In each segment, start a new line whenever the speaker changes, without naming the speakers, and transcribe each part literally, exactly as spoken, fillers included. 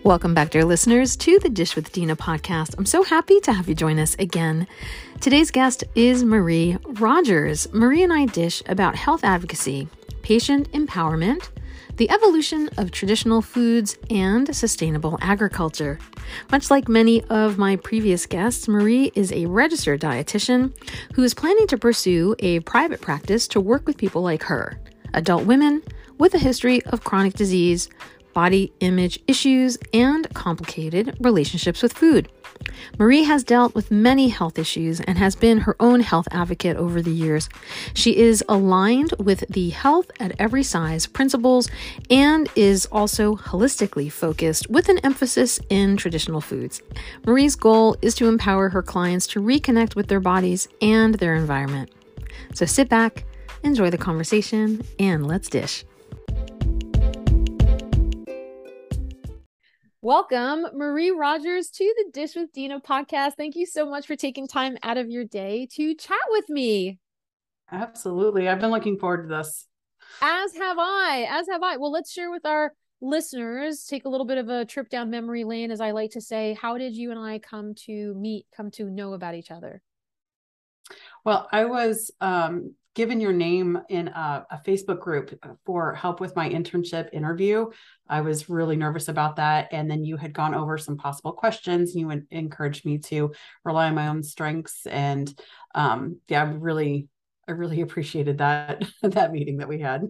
Welcome back, dear listeners, to the Dish with Dina podcast. I'm so happy to have you join us again. Today's guest is Marie Rogers. Marie and I dish about health advocacy, patient empowerment, the evolution of traditional foods, and sustainable agriculture. Much like many of my previous guests, Marie is a registered dietitian who is planning to pursue a private practice to work with people like her, adult women with a history of chronic disease, body image issues, and complicated relationships with food. Marie has dealt with many health issues and has been her own health advocate over the years. She is aligned with the health at every size principles and is also holistically focused with an emphasis in traditional foods. Marie's goal is to empower her clients to reconnect with their bodies and their environment. So sit back, enjoy the conversation, and let's dish. Welcome, Marie Rogers, to the Dish with Dina podcast. Thank you so much for taking time out of your day to chat with me.
Absolutely. I've been looking forward to this.
As have I, as have I. Well, let's share with our listeners, take a little bit of a trip down memory lane, as I like to say. How did you and I come to meet, come to know about each other?
Well, I was um, given your name in a, a Facebook group for help with my internship interview. I was really nervous about that. And then you had gone over some possible questions. You would encourage me to rely on my own strengths. And um, yeah, I really, I really appreciated that, that meeting that we had.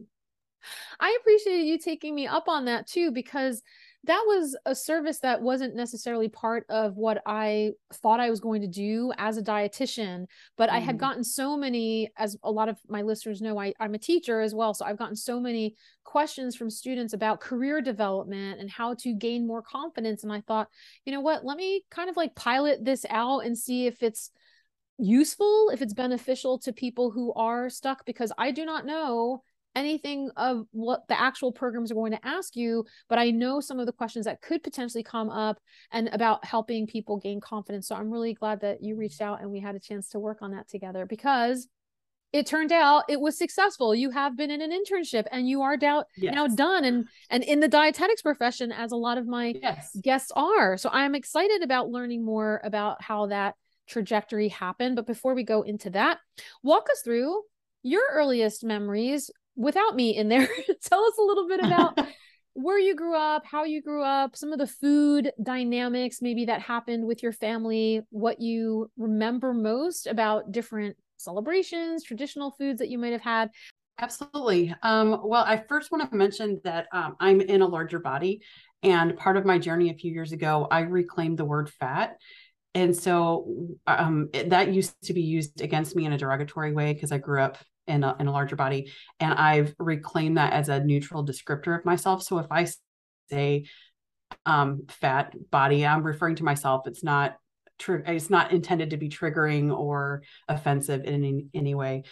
I appreciate you taking me up on that too, because that was a service that wasn't necessarily part of what I thought I was going to do as a dietitian, but mm. I had gotten so many, as a lot of my listeners know, I, I'm a teacher as well. So I've gotten so many questions from students about career development and how to gain more confidence. And I thought, you know what, let me kind of like pilot this out and see if it's useful, if it's beneficial to people who are stuck, because I do not know anything of what the actual programs are going to ask you, but I know some of the questions that could potentially come up and about helping people gain confidence. So I'm really glad that you reached out and we had a chance to work on that together, because it turned out it was successful. You have been in an internship and you are now, yes. now done and, and in the dietetics profession, as a lot of my yes. guests are. So I'm excited about learning more about how that trajectory happened. But before we go into that, walk us through your earliest memories without me in there. Tell us a little bit about where you grew up, how you grew up, some of the food dynamics maybe that happened with your family, what you remember most about different celebrations, traditional foods that you might have had.
Absolutely. Um, well, I first want to mention that um, I'm in a larger body, and part of my journey a few years ago, I reclaimed the word fat. And so um, that used to be used against me in a derogatory way because I grew up in a, in a larger body. And I've reclaimed that as a neutral descriptor of myself. So if I say um, fat body, I'm referring to myself. It's not true. It's not intended to be triggering or offensive in any, any way.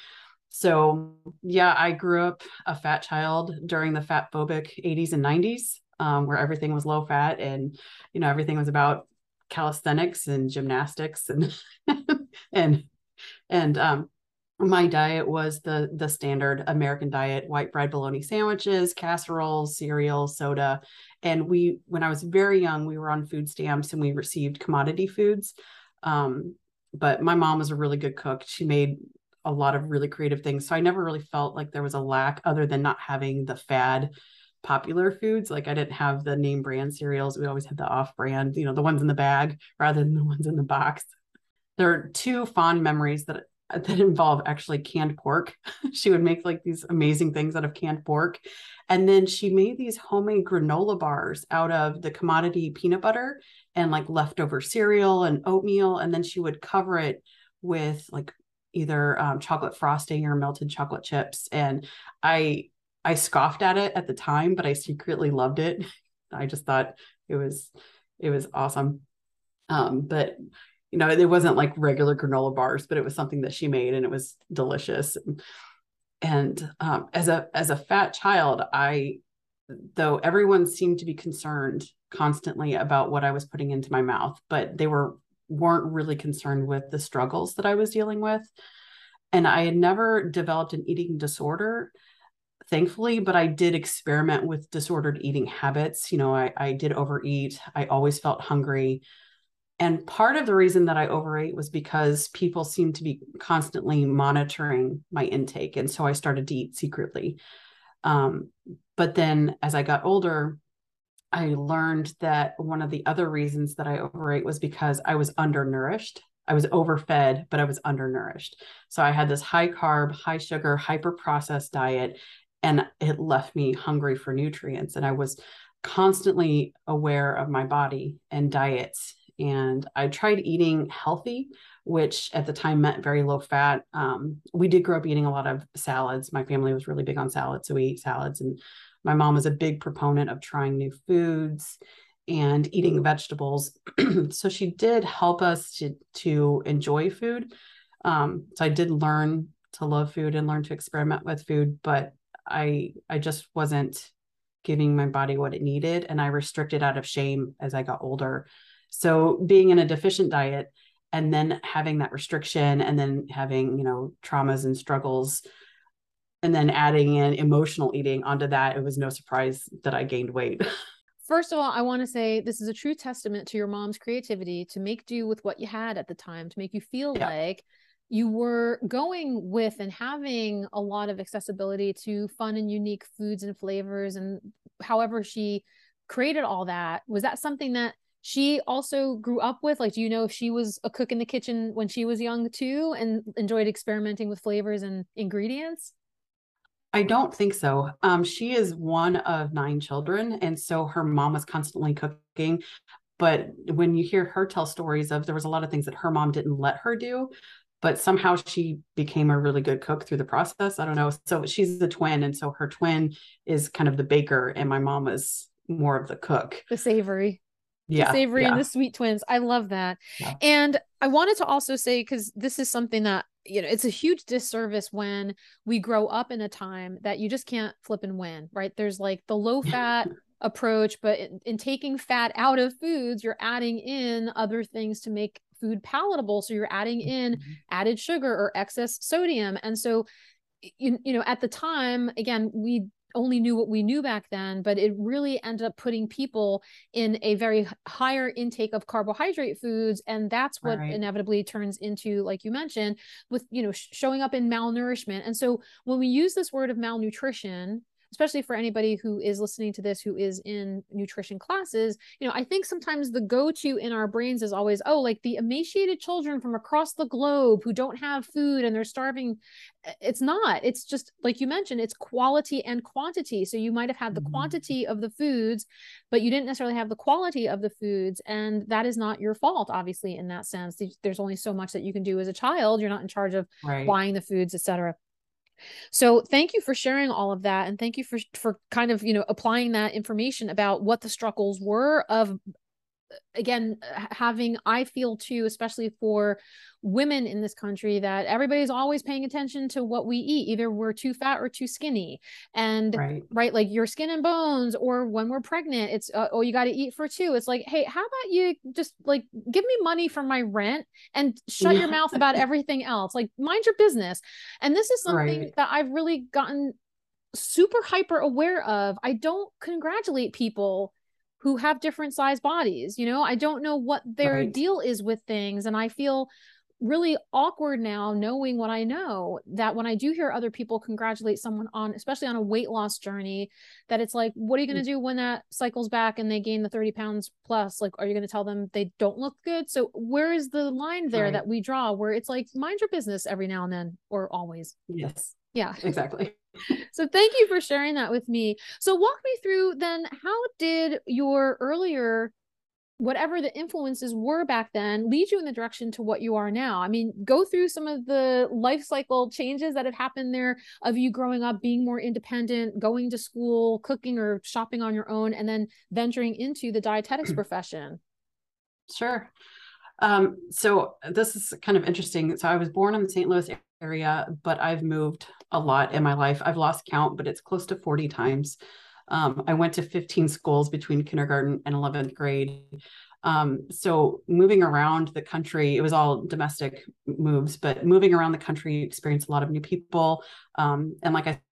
So yeah, I grew up a fat child during the fat phobic eighties and nineties, um, where everything was low fat and, you know, everything was about calisthenics and gymnastics and, and, and, um, my diet was the the standard American diet: white bread, bologna sandwiches, casseroles, cereal, soda. And we, when I was very young, we were on food stamps and we received commodity foods. Um, but my mom was a really good cook. She made a lot of really creative things. So I never really felt like there was a lack other than not having the fad popular foods. Like I didn't have the name brand cereals. We always had the off brand, you know, the ones in the bag rather than the ones in the box. There are two fond memories that that involve actually canned pork. She would make like these amazing things out of canned pork. And then she made these homemade granola bars out of the commodity peanut butter and like leftover cereal and oatmeal. And then she would cover it with like either um, chocolate frosting or melted chocolate chips. And I, I scoffed at it at the time, but I secretly loved it. I just thought it was, it was awesome. Um, but you know, it wasn't like regular granola bars, but it was something that she made and it was delicious. And, and um, as a, as a fat child, I, though everyone seemed to be concerned constantly about what I was putting into my mouth, but they were, weren't really concerned with the struggles that I was dealing with. And I had never developed an eating disorder, thankfully, but I did experiment with disordered eating habits. You know, I, I did overeat. I always felt hungry. And part of the reason that I overate was because people seemed to be constantly monitoring my intake. And so I started to eat secretly. Um, but then as I got older, I learned that one of the other reasons that I overate was because I was undernourished. I was overfed, but I was undernourished. So I had this high carb, high sugar, hyper processed diet, and it left me hungry for nutrients. And I was constantly aware of my body and diets. And I tried eating healthy, which at the time meant very low fat. Um, we did grow up eating a lot of salads. My family was really big on salads, so we ate salads. And my mom was a big proponent of trying new foods and eating vegetables. So she did help us to, to enjoy food. Um, so I did learn to love food and learn to experiment with food, but I I just wasn't giving my body what it needed, and I restricted out of shame as I got older. So being in a deficient diet and then having that restriction and then having, you know, traumas and struggles and then adding in emotional eating onto that, it was no surprise that I gained weight.
First of all, I want to say this is a true testament to your mom's creativity to make do with what you had at the time, to make you feel yeah. like you were going with and having a lot of accessibility to fun and unique foods and flavors. And however she created all that, was that something that she also grew up with? Like, do you know if she was a cook in the kitchen when she was young too and enjoyed experimenting with flavors and ingredients?
I don't think so. Um, she is one of nine children. And so her mom was constantly cooking. But when you hear her tell stories of, there was a lot of things that her mom didn't let her do, but somehow she became a really good cook through the process. I don't know. So she's the twin. And so her twin is kind of the baker and my mom is more of the cook.
The savory.
Yeah.
The savory
yeah.
and the sweet twins. I love that. Yeah. And I wanted to also say, because this is something that, you know, it's a huge disservice when we grow up in a time that you just can't flip and win, right? There's like the low fat approach, but in, in taking fat out of foods, you're adding in other things to make food palatable. So you're adding in mm-hmm. added sugar or excess sodium. And so, you, you know, at the time, again, we only knew what we knew back then, but it really ended up putting people in a very higher intake of carbohydrate foods. And that's what right. inevitably turns into, like you mentioned, with, you know, sh- showing up in malnourishment. And so when we use this word of malnutrition, especially for anybody who is listening to this, who is in nutrition classes, you know, I think sometimes the go-to in our brains is always, oh, like the emaciated children from across the globe who don't have food and they're starving. It's not, it's just like you mentioned, it's quality and quantity. So you might've had the mm-hmm. quantity of the foods, but you didn't necessarily have the quality of the foods. And that is not your fault, obviously, in that sense. There's only so much that you can do as a child. You're not in charge of right. buying the foods, et cetera. So thank you for sharing all of that. And thank you for, for kind of, you know, applying that information about what the struggles were of, again, having, I feel too, especially for women in this country, that everybody's always paying attention to what we eat. Either we're too fat or too skinny. And right, right like your skin and bones, or when we're pregnant, it's, uh, oh, you got to eat for two. It's like, hey, how about you just like, give me money for my rent and shut your mouth about everything else. Like, mind your business. And this is something right. that I've really gotten super hyper aware of. I don't congratulate people who have different size bodies. You know, I don't know what their right. deal is with things. And I feel really awkward now knowing what I know, that when I do hear other people congratulate someone on, especially on a weight loss journey, that it's like, what are you going to do when that cycles back and they gain the thirty pounds plus? Like, are you going to tell them they don't look good? So where is the line there right. that we draw where it's like, mind your business every now and then, or always?
Yes.
Yeah,
exactly.
So thank you for sharing that with me. So walk me through then, how did your earlier, whatever the influences were back then, lead you in the direction to what you are now? I mean, go through some of the life cycle changes that have happened there of you growing up, being more independent, going to school, cooking or shopping on your own, and then venturing into the dietetics profession.
Sure. Um, so this is kind of interesting. So I was born in the Saint Louis area, but I've moved a lot in my life. I've lost count, but it's close to forty times. Um, I went to fifteen schools between kindergarten and eleventh grade. Um, so moving around the country, it was all domestic moves, but moving around the country, you experience a lot of new people. Um, and like I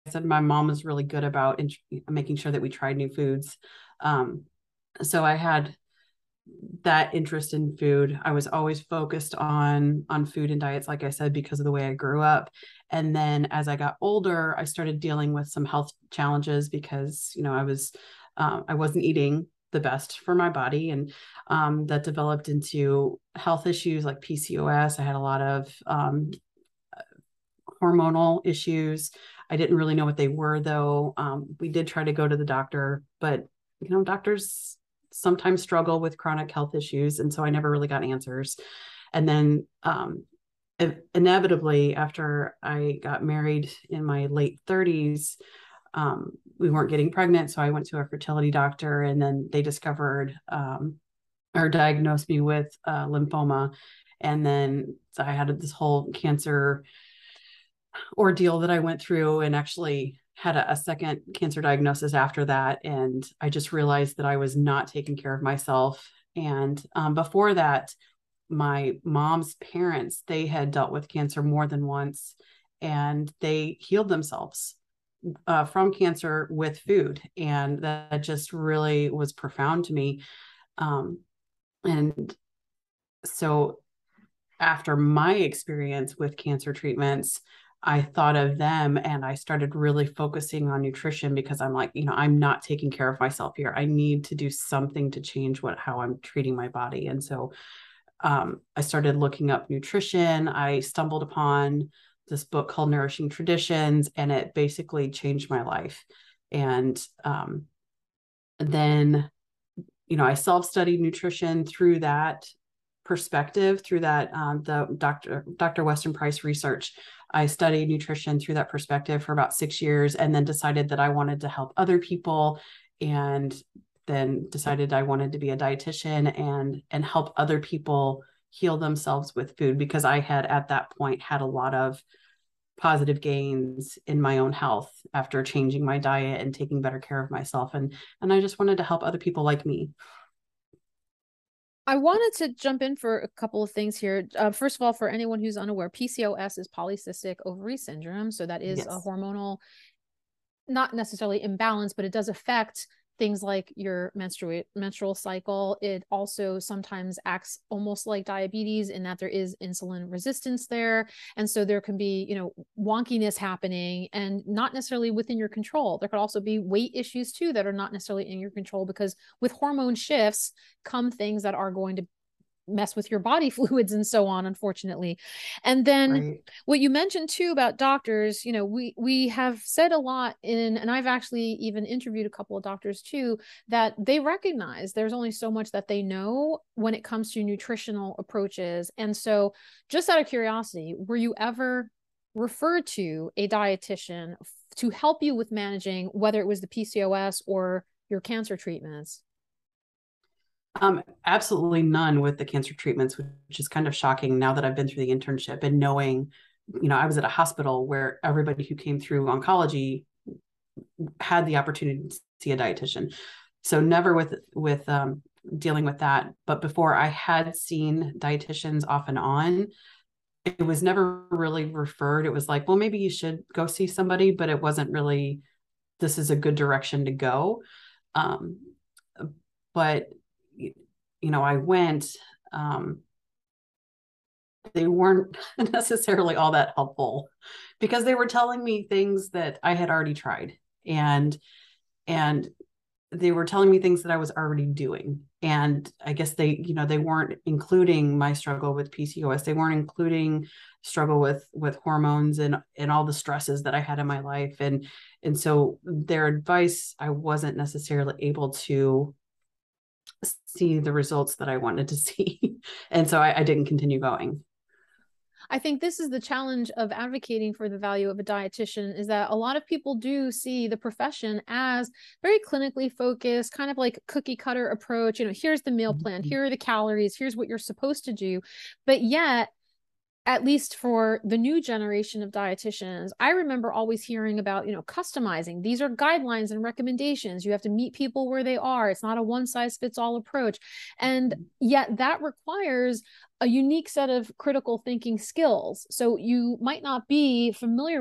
said, my mom was really good about in, making sure that we tried new foods. Um, so I had that interest in food. I was always focused on on food and diets, like I said, because of the way I grew up. And then as I got older, I started dealing with some health challenges because, you know, I was um, I wasn't eating the best for my body, and um, that developed into health issues like P C O S. I had a lot of um, hormonal issues. I didn't really know what they were, though. Um, we did try to go to the doctor, but you know, doctors sometimes struggle with chronic health issues, and so I never really got answers. And then um, inevitably, after I got married in my late thirties, um, we weren't getting pregnant, so I went to a fertility doctor, and then they discovered um, or diagnosed me with uh, lymphoma. And then so I had this whole cancer ordeal that I went through, and actually had a, a second cancer diagnosis after that. And I just realized that I was not taking care of myself. And um, before that, my mom's parents, they had dealt with cancer more than once, and they healed themselves uh, from cancer with food. And that just really was profound to me. Um, and so after my experience with cancer treatments, I thought of them, and I started really focusing on nutrition, because I'm like, you know, I'm not taking care of myself here. I need to do something to change what how I'm treating my body. And so um, I started looking up nutrition. I stumbled upon this book called Nourishing Traditions, and it basically changed my life. And um, then, you know, I self-studied nutrition through that perspective, through that um, the Doctor Doctor Weston Price research. I studied nutrition through that perspective for about six years, and then decided that I wanted to help other people, and then decided I wanted to be a dietitian and and help other people heal themselves with food, because I had at that point had a lot of positive gains in my own health after changing my diet and taking better care of myself, and and I just wanted to help other people like me.
I wanted to jump in for a couple of things here. Uh, first of all, for anyone who's unaware, P C O S is polycystic ovary syndrome. So that is a
Yes.
hormonal, not necessarily imbalance, but it does affect things like your menstrual menstrual cycle. It also sometimes acts almost like diabetes in that there is insulin resistance there. And so there can be, you know, wonkiness happening and not necessarily within your control. There could also be weight issues too that are not necessarily in your control, because with hormone shifts come things that are going to mess with your body fluids and so on, unfortunately. And then
Right.
what you mentioned too about doctors, you know, we we have said a lot in, and I've actually even interviewed a couple of doctors too, that they recognize there's only so much that they know when it comes to nutritional approaches. And so just out of curiosity, were you ever referred to a dietitian to help you with managing, whether it was the P C O S or your cancer treatments?
Um, absolutely none with the cancer treatments, which is kind of shocking now that I've been through the internship and knowing, you know, I was at a hospital where everybody who came through oncology had the opportunity to see a dietitian. So never with with um, dealing with that. But before, I had seen dietitians off and on. It was never really referred. It was like, well, maybe you should go see somebody, but it wasn't really, this is a good direction to go. Um, but you know, I went, um, they weren't necessarily all that helpful, because they were telling me things that I had already tried, and and they were telling me things that I was already doing. And I guess they, you know, they weren't including my struggle with P C O S. They weren't including struggle with with hormones and and all the stresses that I had in my life. And and so their advice, I wasn't necessarily able to see the results that I wanted to see. And so I, I didn't continue going.
I think this is the challenge of advocating for the value of a dietitian, is that a lot of people do see the profession as very clinically focused, kind of like cookie cutter approach. You know, here's the meal plan, here are the calories, here's what you're supposed to do. But yet, at least for the new generation of dietitians, I remember always hearing about, you know, customizing. These are guidelines and recommendations. You have to meet people where they are. It's not a one size fits all approach. And yet that requires a unique set of critical thinking skills. So you might not be familiar with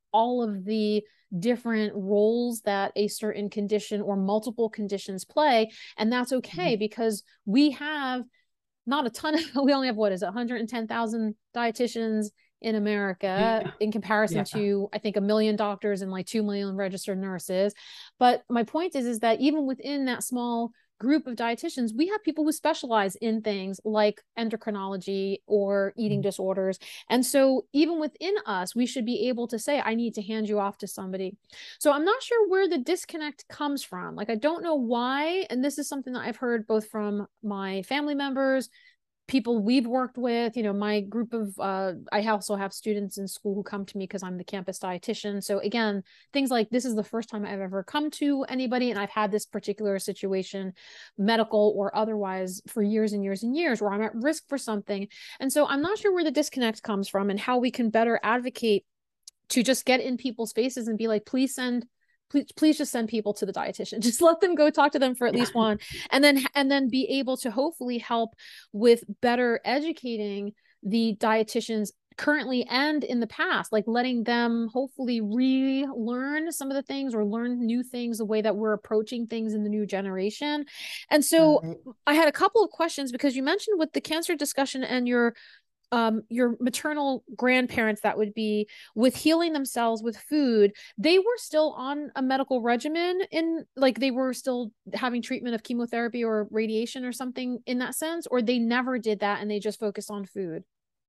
all of the different roles that a certain condition or multiple conditions play. And that's okay, mm-hmm. because we have not a ton of, we only have, what is it, one hundred ten thousand dietitians in America, yeah. in comparison yeah. to, I think, a million doctors and like two million registered nurses. But my point is, is that even within that small group of dietitians, we have people who specialize in things like endocrinology or eating mm-hmm. disorders. And so even within us, we should be able to say, I need to hand you off to somebody. So I'm not sure where the disconnect comes from. Like, I don't know why. And this is something that I've heard both from my family members, people we've worked with, you know, my group of, uh, I also have students in school who come to me because I'm the campus dietitian. So again, things like this is the first time I've ever come to anybody, and I've had this particular situation, medical or otherwise, for years and years and years, where I'm at risk for something. And so I'm not sure where the disconnect comes from and how we can better advocate to just get in people's faces and be like, please send Please, please just send people to the dietitian. Just let them go talk to them for at least one, and then and then be able to hopefully help with better educating the dietitians currently and in the past, like letting them hopefully relearn some of the things or learn new things, the way that we're approaching things in the new generation. And so right. I had a couple of questions, because you mentioned with the cancer discussion and your um, your maternal grandparents, that would be with healing themselves with food, they were still on a medical regimen, in like they were still having treatment of chemotherapy or radiation or something in that sense, or they never did that and they just focused on food?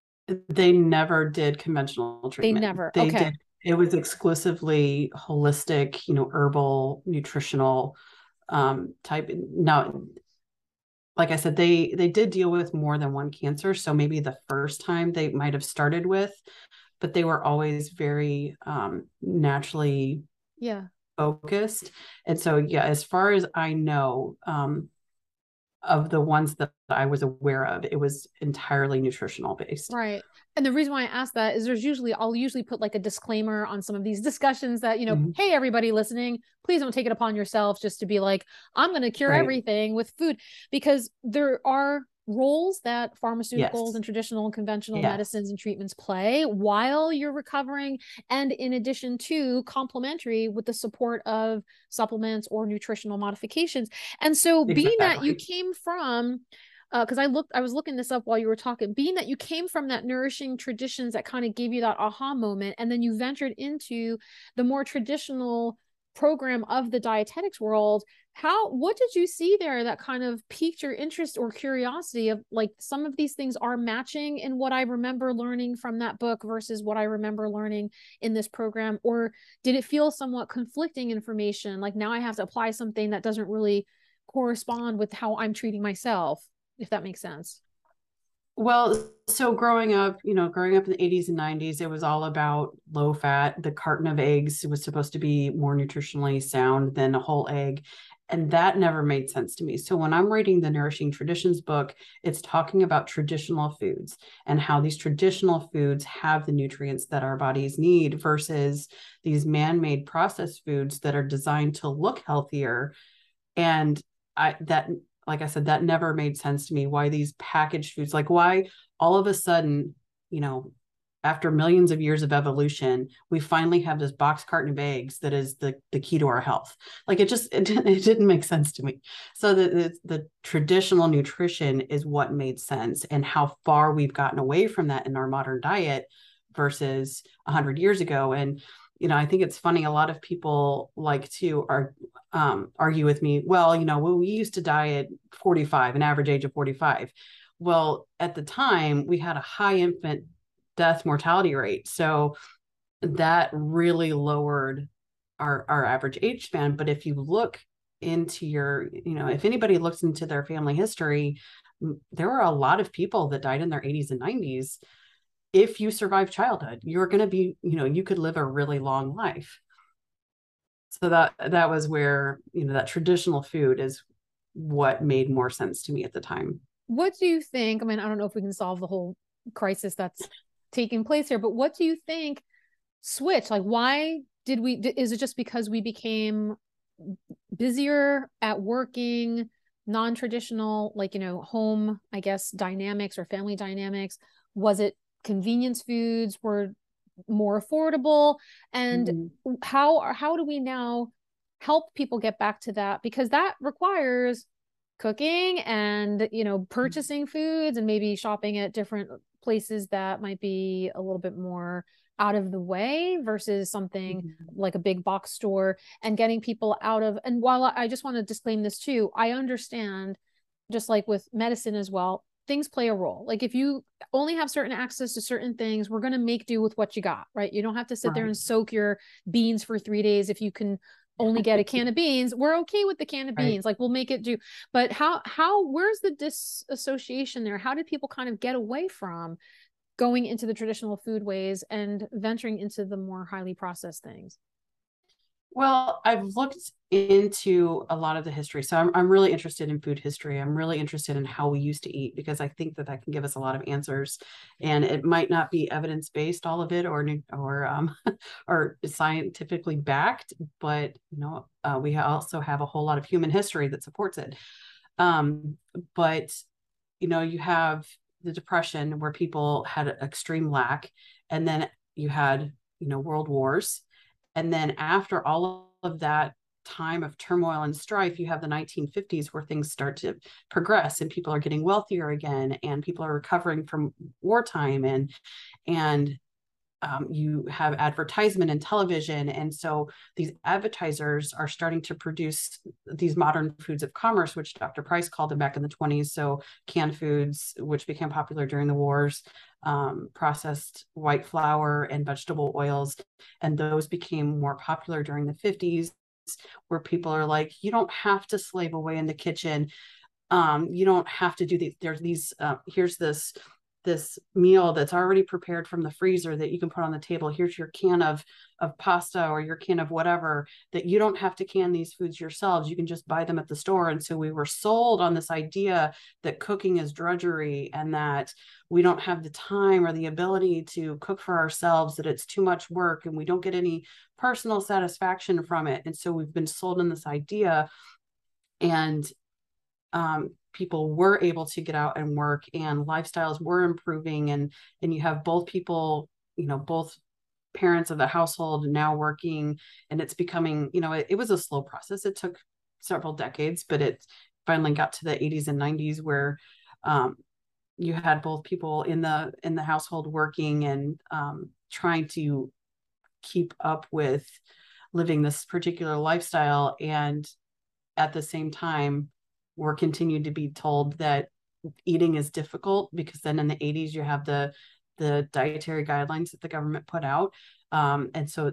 They never did conventional treatment.
They never,
they
okay.
did. It was exclusively holistic, you know, herbal, nutritional um, type. Now, like I said, they they did deal with more than one cancer. So maybe the first time they might have started with, but they were always very um, naturally
yeah.
focused. And so, yeah, as far as I know, um, of the ones that I was aware of, it was entirely nutritional based.
Right. And the reason why I ask that is there's usually, I'll usually put like a disclaimer on some of these discussions that, you know, mm-hmm. hey, everybody listening, please don't take it upon yourself just to be like, I'm going to cure right. everything with food, because there are roles that pharmaceuticals yes. and traditional and conventional yes. medicines and treatments play while you're recovering, and in addition to complementary with the support of supplements or nutritional modifications. And so exactly. being that you came from because uh, I looked, I was looking this up while you were talking, being that you came from that nourishing traditions that kind of gave you that aha moment, and then you ventured into the more traditional program of the dietetics world, how, what did you see there that kind of piqued your interest or curiosity of like, some of these things are matching in what I remember learning from that book versus what I remember learning in this program? Or did it feel somewhat conflicting information? Like, now I have to apply something that doesn't really correspond with how I'm treating myself, if that makes sense.
Well, so growing up, you know, growing up in the eighties and nineties, it was all about low fat. The carton of eggs was supposed to be more nutritionally sound than a whole egg. And that never made sense to me. So when I'm reading the Nourishing Traditions book, it's talking about traditional foods and how these traditional foods have the nutrients that our bodies need versus these man-made processed foods that are designed to look healthier. And I, that, like I said, that never made sense to me, why these packaged foods, like why all of a sudden, you know, after millions of years of evolution, we finally have this box carton of eggs that is the, the key to our health. Like it just, it, it didn't make sense to me. So the, the, the traditional nutrition is what made sense, and how far we've gotten away from that in our modern diet versus a hundred years ago. And, you know, I think it's funny. A lot of people like to are, um, argue with me. Well, you know, well, we used to die at forty-five, an average age of forty-five. Well, at the time we had a high infant death mortality rate. So that really lowered our, our average age span. But if you look into your, you know, if anybody looks into their family history, there were a lot of people that died in their eighties and nineties. If you survive childhood, you're going to be, you know, you could live a really long life. So that, that was where, you know, that traditional food is what made more sense to me at the time.
What do you think? I mean, I don't know if we can solve the whole crisis that's taking place here, but what do you think switched? Like, why did we, is it just because we became busier at working, non-traditional, like, you know, home, I guess, dynamics or family dynamics? Was it convenience foods were more affordable. And
Mm-hmm.
how how do we now help people get back to that? Because that requires cooking and, you know, purchasing foods and maybe shopping at different places that might be a little bit more out of the way versus something
Mm-hmm.
like a big box store, and getting people out of. And while I just want to disclaim this too, I understand, just like with medicine as well, things play a role. Like if you only have certain access to certain things, we're going to make do with what you got, right? You don't have to sit there
Right.
and soak your beans for three days if you can only get a can of beans. We're okay with the can of
Right.
beans, like we'll make it do. But how how where's the disassociation there? How did people kind of get away from going into the traditional food ways and venturing into the more highly processed things?
Well, I've looked into a lot of the history. So I'm, I'm really interested in food history. I'm really interested in how we used to eat, because I think that that can give us a lot of answers. And it might not be evidence-based, all of it, or or um, or scientifically backed, but you know, uh, we also have a whole lot of human history that supports it. Um, but you know, you have the Depression where people had an extreme lack, and then you had, you know, world wars. And then after all of that time of turmoil and strife, you have the nineteen fifties where things start to progress and people are getting wealthier again, and people are recovering from wartime, and and um, you have advertisement and television. And so these advertisers are starting to produce these modern foods of commerce, which Doctor Price called them back in the twenties. So canned foods, which became popular during the wars, um, processed white flour and vegetable oils. And those became more popular during the fifties, where people are like, you don't have to slave away in the kitchen. Um, you don't have to do these. There's these, uh, here's this this meal that's already prepared from the freezer that you can put on the table. Here's your can of of pasta or your can of whatever, that you don't have to can these foods yourselves. You can just buy them at the store. And so we were sold on this idea that cooking is drudgery and that we don't have the time or the ability to cook for ourselves, that it's too much work and we don't get any personal satisfaction from it. And so we've been sold in this idea, and um, people were able to get out and work, and lifestyles were improving, and and you have both people, you know, both parents of the household now working, and it's becoming, you know, it, it was a slow process. It took several decades, but it finally got to the eighties and nineties where um, you had both people in the in the household working and um, trying to keep up with living this particular lifestyle, and at the same time we're continued to be told that eating is difficult, because then in the eighties you have the the dietary guidelines that the government put out, um, and so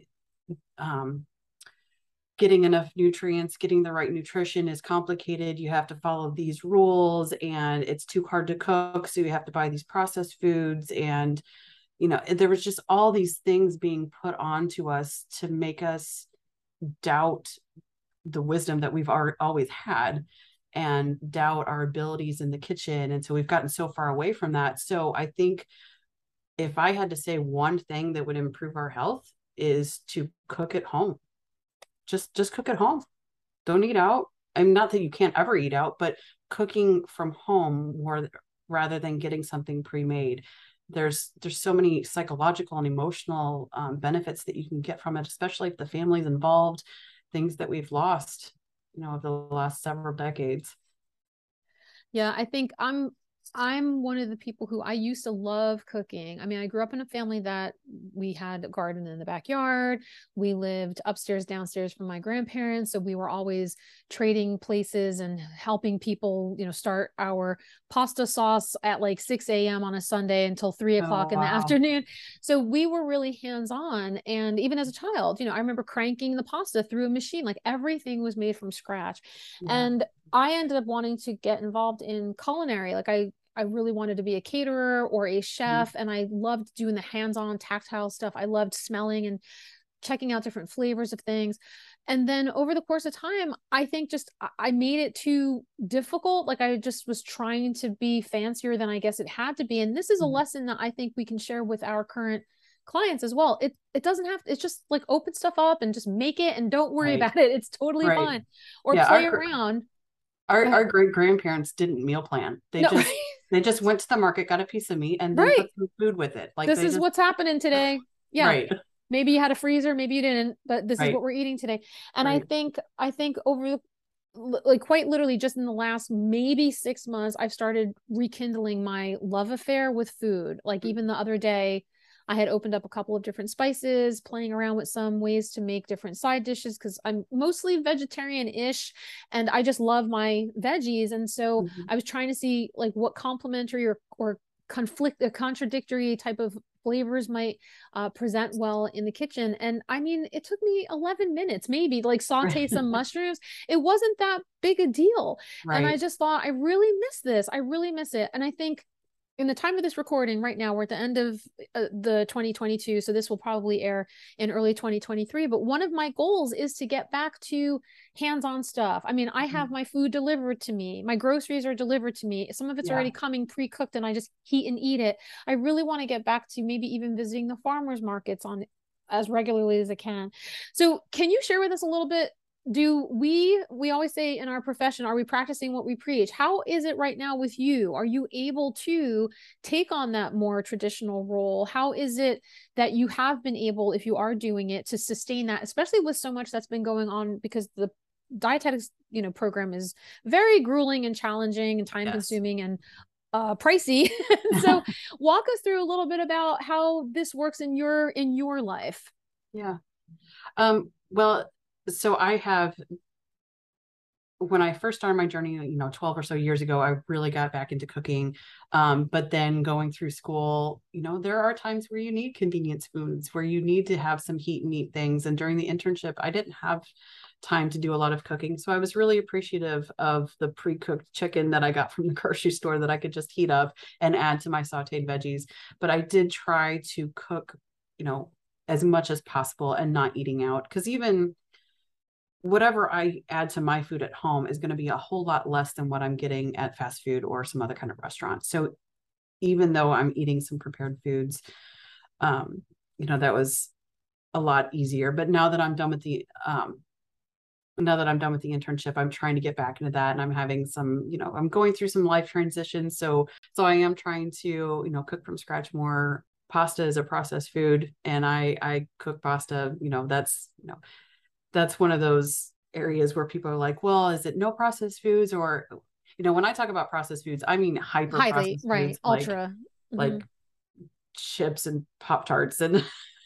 um, getting enough nutrients, getting the right nutrition is complicated. You have to follow these rules, and it's too hard to cook, so you have to buy these processed foods. And you know, there was just all these things being put onto us to make us doubt the wisdom that we've always had, and doubt our abilities in the kitchen. And so we've gotten so far away from that. So I think if I had to say one thing that would improve our health, is to cook at home. Just just cook at home. Don't eat out. I'm not that you can't ever eat out, but cooking from home more rather than getting something pre-made. There's there's so many psychological and emotional um, benefits that you can get from it, especially if the family's involved, things that we've lost, you know, over the last several decades.
Yeah, I think I'm I'm one of the people who, I used to love cooking. I mean, I grew up in a family that we had a garden in the backyard. We lived upstairs, downstairs from my grandparents. So we were always trading places and helping people, you know, start our pasta sauce at like six a m on a Sunday until three
Oh,
o'clock in the
wow.
afternoon. So we were really hands-on. And even as a child, you know, I remember cranking the pasta through a machine, like everything was made from scratch.
Yeah.
And I ended up wanting to get involved in culinary. Like I I really wanted to be a caterer or a chef. Mm-hmm. And I loved doing the hands-on tactile stuff. I loved smelling and checking out different flavors of things. And then over the course of time, I think just I made it too difficult. Like I just was trying to be fancier than I guess it had to be. And this is a lesson that I think we can share with our current clients as well. It it doesn't have to, it's just like open stuff up and just make it and don't worry right. about it. It's totally right. fine. Or yeah, play our, around.
Our our great grandparents didn't meal plan. They no. just they just went to the market, got a piece of meat, and then right. put some food with it.
Like this is
just,
what's happening today. Yeah.
Right.
Maybe you had a freezer, maybe you didn't, but this is
Right.
what we're eating today. And I
Right.
think, I think over like quite literally just in the last maybe six months, I've started rekindling my love affair with food. Like even the other day, I had opened up a couple of different spices, playing around with some ways to make different side dishes because I'm mostly vegetarian-ish and I just love my veggies. And so
Mm-hmm.
I was trying to see like what complementary or or conflict, a contradictory type of flavors might uh, present well in the kitchen. And I mean, it took me eleven minutes, maybe like saute some mushrooms. It wasn't that big a deal. And I
Right.
just thought, I really miss this. I really miss it. And I think in the time of this recording right now, we're at the end of uh, the twenty twenty-two. So this will probably air in early twenty twenty-three. But one of my goals is to get back to hands-on stuff. I mean, I have my food delivered to me. My groceries are delivered to me. Some of it's
Yeah.
already coming pre-cooked and I just heat and eat it. I really want to get back to maybe even visiting the farmers markets on as regularly as I can. So can you share with us a little bit? Do we, we always say in our profession, are we practicing what we preach? How is it right now with you? Are you able to take on that more traditional role? How is it that you have been able, if you are doing it, to sustain that, especially with so much that's been going on, because the dietetics, you know, program is very grueling and challenging and time consuming yes. and uh pricey. So walk us through a little bit about how this works in your in your life.
Yeah. Um, well, so I have, when I first started my journey, you know, twelve or so years ago, I really got back into cooking. Um, but then going through school, you know, there are times where you need convenience foods, where you need to have some heat and eat things. And during the internship, I didn't have time to do a lot of cooking. So I was really appreciative of the pre-cooked chicken that I got from the grocery store that I could just heat up and add to my sauteed veggies. But I did try to cook, you know, as much as possible and not eating out, because even whatever I add to my food at home is going to be a whole lot less than what I'm getting at fast food or some other kind of restaurant. So even though I'm eating some prepared foods, um, you know, that was a lot easier. But now that I'm done with the, um, now that I'm done with the internship, I'm trying to get back into that. And I'm having some, you know, I'm going through some life transitions. So, so I am trying to, you know, cook from scratch more. Pasta is a processed food, and I I cook pasta. You know, that's you know, that's one of those areas where people are like, well, is it no processed foods? Or, you know, when I talk about processed foods, I mean hyper
highly
processed
right,
foods,
ultra,
like
mm-hmm.
like chips and Pop Tarts and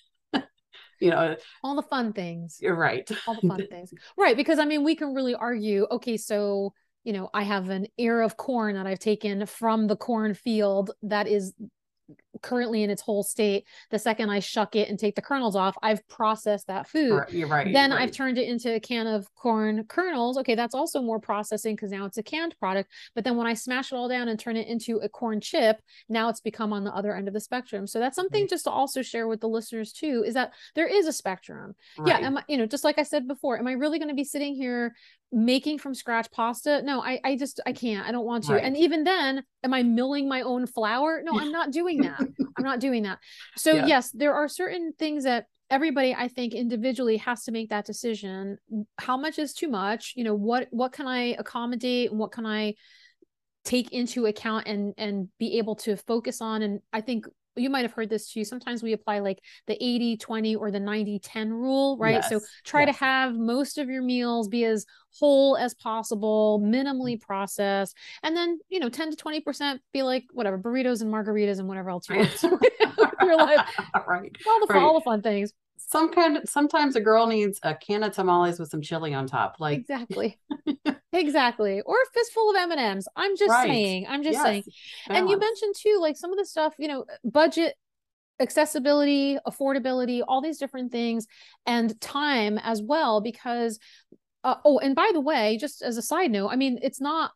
you know,
all the fun things.
You're right.
All the fun things, right? Because I mean, we can really argue. Okay, so you know, I have an ear of corn that I've taken from the cornfield that is currently in its whole state. The second I shuck it and take the kernels off, I've processed that food.
You're right.
Then
right.
I've turned it into a can of corn kernels. Okay, that's also more processing because now it's a canned product. But then when I smash it all down and turn it into a corn chip, now it's become on the other end of the spectrum. So that's something right. just to also share with the listeners too, is that there is a spectrum. Right. Yeah. Am I, you know, just like I said before, am I really going to be sitting here making from scratch pasta? No, I, I just, I can't, I don't want to. Right. And even then, am I milling my own flour? No, I'm not doing that. I'm not doing that. So yeah. yes, there are certain things that everybody, I think, individually has to make that decision. How much is too much? You know, what, what can I accommodate and what can I take into account and, and be able to focus on? And I think you might have heard this too. Sometimes we apply like the eighty twenty or the ninety ten rule, right? Yes. So try yes. to have most of your meals be as whole as possible, minimally processed. And then, you know, ten to twenty percent be like, whatever, burritos and margaritas and whatever else you want to your life.
Right.
All the,
right.
all the fun things.
Some kind of, sometimes a girl needs a can of tamales with some chili on top. Like
exactly. Exactly. Or a fistful of M and M's. I'm just right. saying, I'm just yes. saying. Balance. And you mentioned too, like some of the stuff, you know, budget, accessibility, affordability, all these different things, and time as well, because, uh, oh, and by the way, just as a side note, I mean, it's not,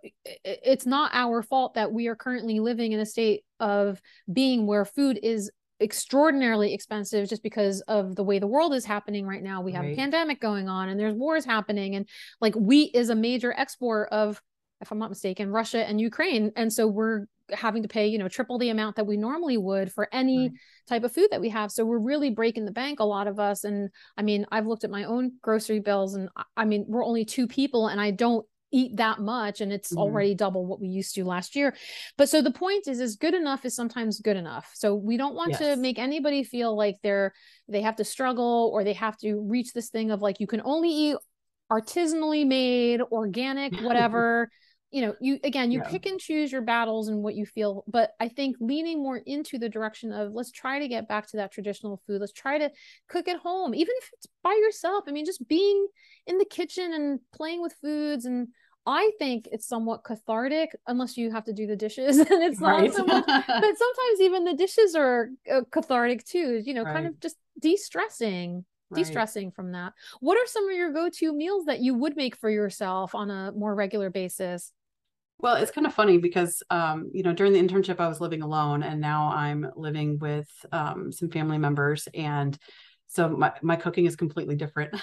it's not our fault that we are currently living in a state of being where food is extraordinarily expensive just because of the way the world is happening right now. We have right. a pandemic going on and there's wars happening, and like wheat is a major export of, if I'm not mistaken, Russia and Ukraine. And so we're having to pay, you know, triple the amount that we normally would for any right. type of food that we have. So we're really breaking the bank, a lot of us. And I mean, I've looked at my own grocery bills, and I mean, we're only two people and I don't eat that much, and it's
Mhm.
already double what we used to last year. But so the point is, is good enough is sometimes good enough. So we don't want to
Yes.
make anybody feel like they're, they have to struggle, or they have to reach this thing of like, you can only eat artisanally made, organic, whatever. You know, you, again, you
Yeah.
pick and choose your battles and what you feel. But I think leaning more into the direction of, let's try to get back to that traditional food. Let's try to cook at home, even if it's by yourself. I mean, just being in the kitchen and playing with foods. And I think it's somewhat cathartic, unless you have to do the dishes and it's not
Right.
so much, but sometimes even the dishes are uh, cathartic too, you know,
Right.
kind of just de-stressing.
Right.
De-stressing from that. What are some of your go-to meals that you would make for yourself on a more regular basis?
Well, it's kind of funny because, um, you know, during the internship, I was living alone, and now I'm living with um, some family members. And so my, my cooking is completely different.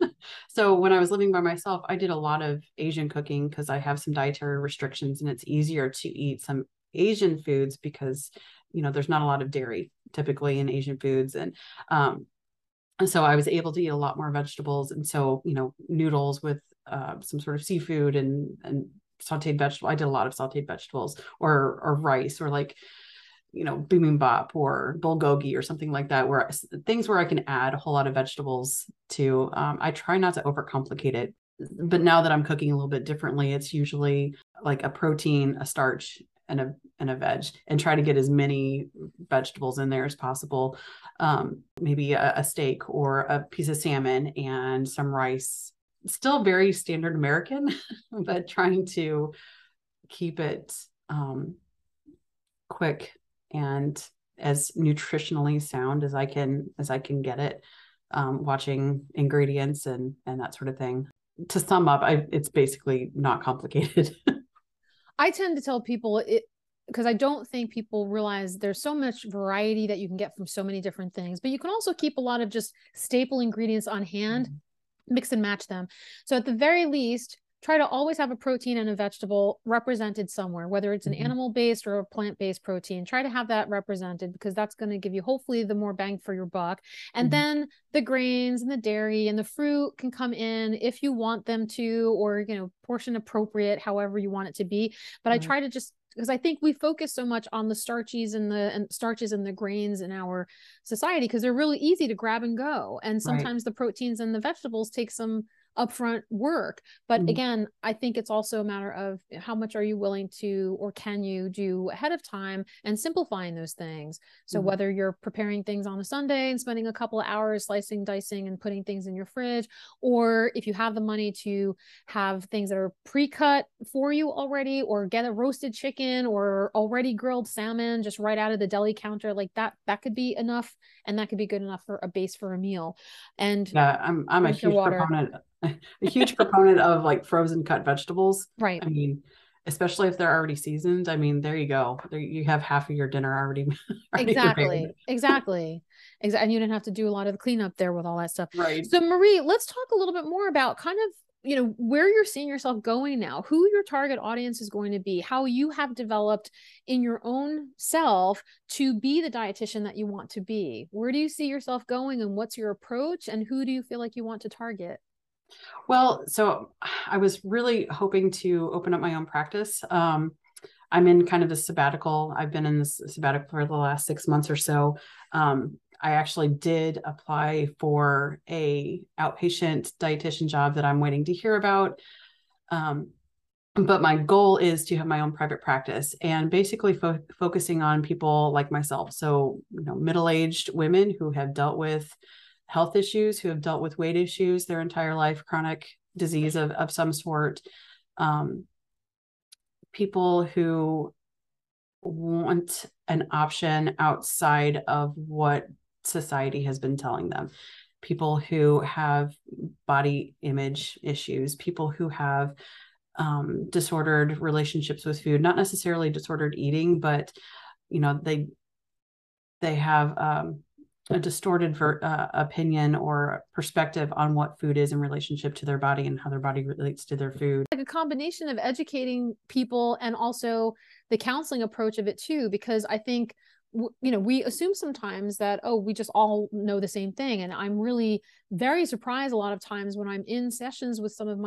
So when I was living by myself, I did a lot of Asian cooking because I have some dietary restrictions, and it's easier to eat some Asian foods because, you know, there's not a lot of dairy typically in Asian foods. And, um, and so I was able to eat a lot more vegetables. And so, you know, noodles with uh, some sort of seafood and, and sauteed vegetable. I did a lot of sauteed vegetables, or or rice, or like, you know, bibimbap or bulgogi or something like that, where things where I can add a whole lot of vegetables to. Um, I try not to overcomplicate it, but now that I'm cooking a little bit differently, it's usually like a protein, a starch, and a and a veg, and try to get as many vegetables in there as possible. Um, maybe a, a steak or a piece of salmon and some rice. Still very standard American, but trying to keep it um, quick and as nutritionally sound as I can as I can get it. Um, watching ingredients and and that sort of thing. To sum up, I, it's basically not complicated.
I tend to tell people it, because I don't think people realize there's so much variety that you can get from so many different things, but you can also keep a lot of just staple ingredients on hand, mix and match them. So at the very least, try to always have a protein and a vegetable represented somewhere, whether it's an
Mm-hmm.
animal-based or a plant-based protein. Try to have that represented, because that's going to give you hopefully the more bang for your buck. And
Mm-hmm.
then the grains and the dairy and the fruit can come in if you want them to, or, you know, portion appropriate, however you want it to be. But
Right.
I try to just, because I think we focus so much on the starches and the and starches and the grains in our society because they're really easy to grab and go. And sometimes right. the proteins and the vegetables take some upfront work. But mm-hmm. again, I think it's also a matter of how much are you willing to, or can you do ahead of time, and simplifying those things. So mm-hmm. whether you're preparing things on a Sunday and spending a couple of hours slicing, dicing, and putting things in your fridge, or if you have the money to have things that are pre-cut for you already, or get a roasted chicken or already grilled salmon just right out of the deli counter, like that, that could be enough. And that could be good enough for a base for a meal. And
yeah, I'm, I'm a huge proponent a huge proponent of like frozen cut vegetables.
Right.
I mean, especially if they're already seasoned. I mean, there you go. There, you have half of your dinner already. already
exactly.
Prepared.
Exactly. Exactly. And you didn't have to do a lot of the cleanup there with all that stuff.
Right.
So Marie, let's talk a little bit more about kind of, you know, where you're seeing yourself going now, who your target audience is going to be, how you have developed in your own self to be the dietitian that you want to be. Where do you see yourself going, and what's your approach, and who do you feel like you want to target?
Well, so I was really hoping to open up my own practice. Um, I'm in kind of a sabbatical. I've been in this sabbatical for the last six months or so. Um, I actually did apply for a outpatient dietitian job that I'm waiting to hear about. Um, but my goal is to have my own private practice, and basically fo- focusing on people like myself. So, you know, middle-aged women who have dealt with health issues, who have dealt with weight issues their entire life, chronic disease of, of some sort, um, people who want an option outside of what society has been telling them, people who have body image issues, people who have um, disordered relationships with food, not necessarily disordered eating, but, you know, they, they have, um, a distorted ver- uh, opinion or perspective on what food is in relationship to their body and how their body relates to their food.
Like a combination of educating people and also the counseling approach of it too, because I think, you know, we assume sometimes that, oh, we just all know the same thing. And I'm really very surprised a lot of times when I'm in sessions with some of my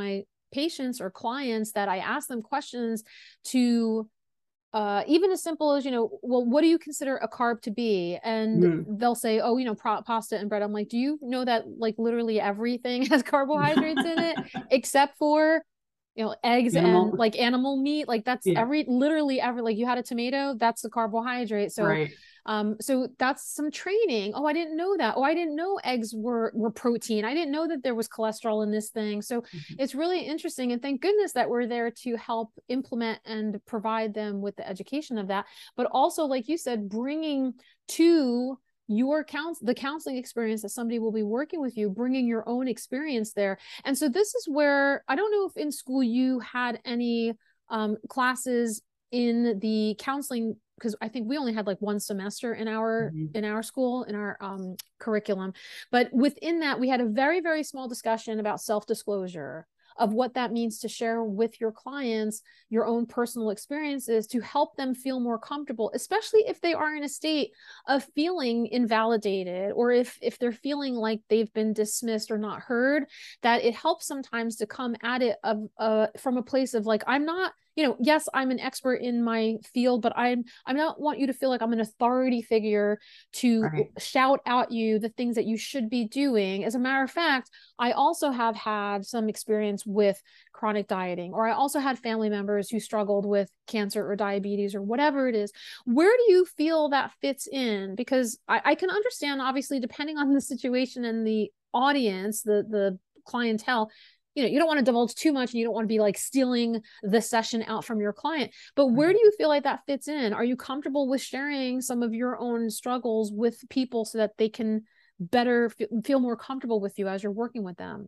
patients or clients that I ask them questions to, uh, even as simple as, you know, well, what do you consider a carb to be? And
Mm.
they'll say, oh, you know, pro- pasta and bread. I'm like, do you know that like literally everything has carbohydrates in it except for, you know, eggs
Animal.
and like animal meat? Like that's
Yeah.
every, literally every, like you had a tomato, that's the carbohydrate. So
Right.
um, so that's some training. Oh, I didn't know that. Oh, I didn't know eggs were were protein. I didn't know that there was cholesterol in this thing. So
Mm-hmm.
it's really interesting. And thank goodness that we're there to help implement and provide them with the education of that. But also, like you said, bringing to your counsel the counseling experience that somebody will be working with you, bringing your own experience there. And so this is where, I don't know if in school you had any um, classes in the counseling, because I think we only had like one semester in our mm-hmm. in our school, in our um, curriculum. But within that, we had a very, very small discussion about self-disclosure, of what that means to share with your clients your own personal experiences to help them feel more comfortable, especially if they are in a state of feeling invalidated, or if if they're feeling like they've been dismissed or not heard, that it helps sometimes to come at it of uh, from a place of like, I'm not, you know, yes, I'm an expert in my field, but I'm I don't want you to feel like I'm an authority figure to right. shout at you the things that you should be doing. As a matter of fact, I also have had some experience with chronic dieting, or I also had family members who struggled with cancer or diabetes or whatever it is. Where do you feel that fits in? Because I, I can understand, obviously, depending on the situation and the audience, the the clientele, you know, you don't want to divulge too much and you don't want to be like stealing the session out from your client. But where do you feel like that fits in? Are you comfortable with sharing some of your own struggles with people so that they can better f- feel more comfortable with you as you're working with them?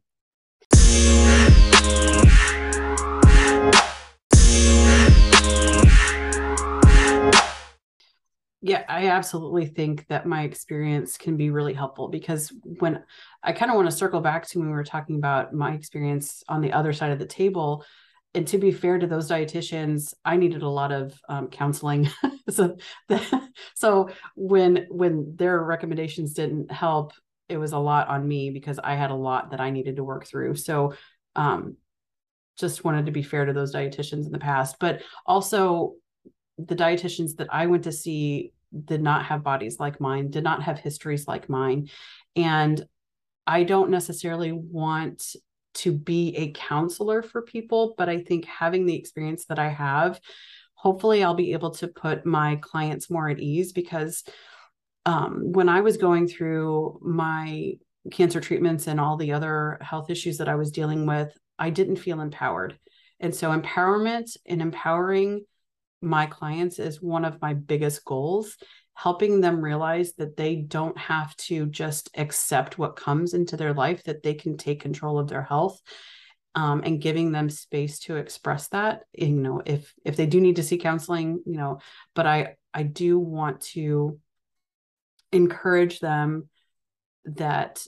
Yeah, I absolutely think that my experience can be really helpful, because when I kind of want to circle back to when we were talking about my experience on the other side of the table, and to be fair to those dietitians, I needed a lot of um, counseling. so, the, so when when their recommendations didn't help, it was a lot on me because I had a lot that I needed to work through. So, um, just wanted to be fair to those dietitians in the past, but also the dietitians that I went to see did not have bodies like mine, did not have histories like mine. And I don't necessarily want to be a counselor for people, but I think having the experience that I have, hopefully I'll be able to put my clients more at ease, because um, when I was going through my cancer treatments and all the other health issues that I was dealing with, I didn't feel empowered. And so empowerment and empowering my clients is one of my biggest goals, helping them realize that they don't have to just accept what comes into their life, that they can take control of their health, um, and giving them space to express that. And, you know, if if they do need to see counseling, you know, but I I do want to encourage them that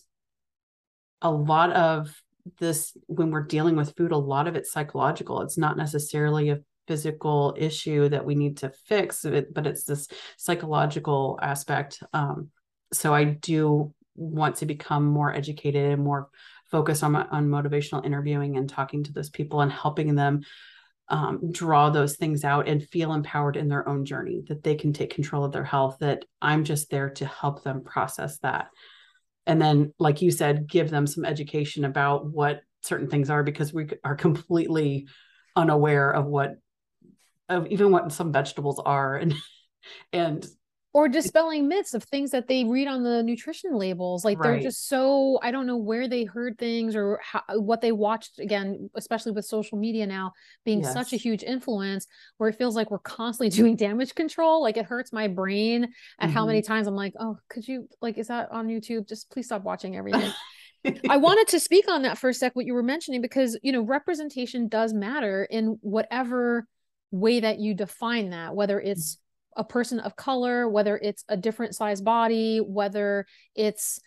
a lot of this, when we're dealing with food, a lot of it's psychological. It's not necessarily a physical issue that we need to fix it, but it's this psychological aspect. Um, so I do want to become more educated and more focused on, on motivational interviewing and talking to those people and helping them um, draw those things out and feel empowered in their own journey, that they can take control of their health, that I'm just there to help them process that. And then, like you said, give them some education about what certain things are, because we are completely unaware of what of even what some vegetables are, and and
or dispelling myths of things that they read on the nutrition labels. Like right. They're just so, I don't know where they heard things or how, what they watched, again, especially with social media now being yes. such a huge influence, where it feels like we're constantly doing damage control. Like it hurts my brain at mm-hmm. how many times I'm like, oh, could you, like, is that on YouTube? Just please stop watching everything. I wanted to speak on that for a sec, what you were mentioning, because, you know, representation does matter in whatever way that you define that, whether it's a person of color, whether it's a different size body, whether it's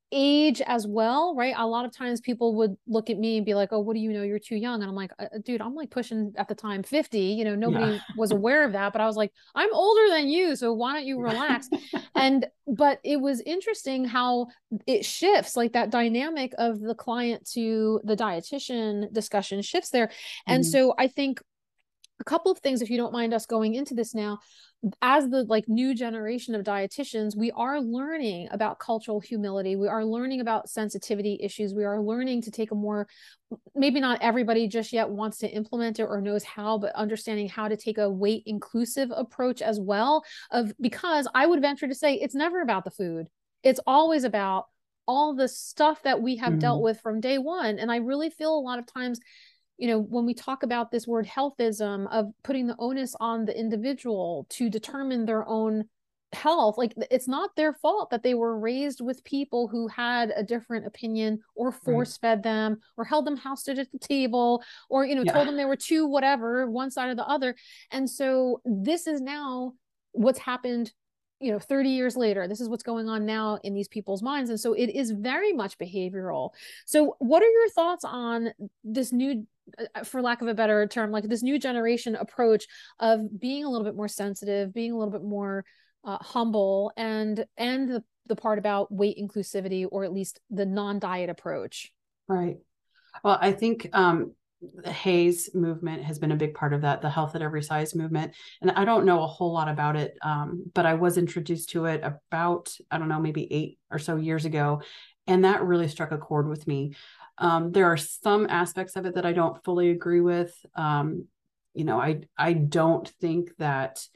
age as well, right? A lot of times people would look at me and be like, oh, what do you know? You're too young. And I'm like, uh, dude, I'm like pushing at the time fifty, you know,
Yeah.
nobody was aware of that, but I was like, I'm older than you. So why don't you relax? And, but it was interesting how it shifts, like that dynamic of the client to the dietitian discussion shifts there. And
Mhm.
so I think a couple of things, if you don't mind us going into this now, as the like new generation of dietitians, we are learning about cultural humility. We are learning about sensitivity issues. We are learning to take a more, maybe not everybody just yet wants to implement it or knows how, but understanding how to take a weight inclusive approach as well, of, because I would venture to say it's never about the food. It's always about all the stuff that we have dealt
Mhm.
with from day one. And I really feel a lot of times, you know, when we talk about this word healthism, of putting the onus on the individual to determine their own health, like it's not their fault that they were raised with people who had a different opinion, or
Right.
force fed them, or held them hostage at the table, or, you know,
Yeah.
told them they were too whatever, one side or the other. And so this is now what's happened, you know, thirty years later. This is what's going on now in these people's minds. And so it is very much behavioral. So what are your thoughts on this new, for lack of a better term, like this new generation approach of being a little bit more sensitive, being a little bit more uh, humble, and and the, the part about weight inclusivity, or at least the non-diet approach?
Right. Well, I think um, the Hayes movement has been a big part of that, the health at every size movement. And I don't know a whole lot about it, um, but I was introduced to it about, I don't know, maybe eight or so years ago. And that really struck a chord with me. Um, there are some aspects of it that I don't fully agree with. Um, you know, I, I don't think that,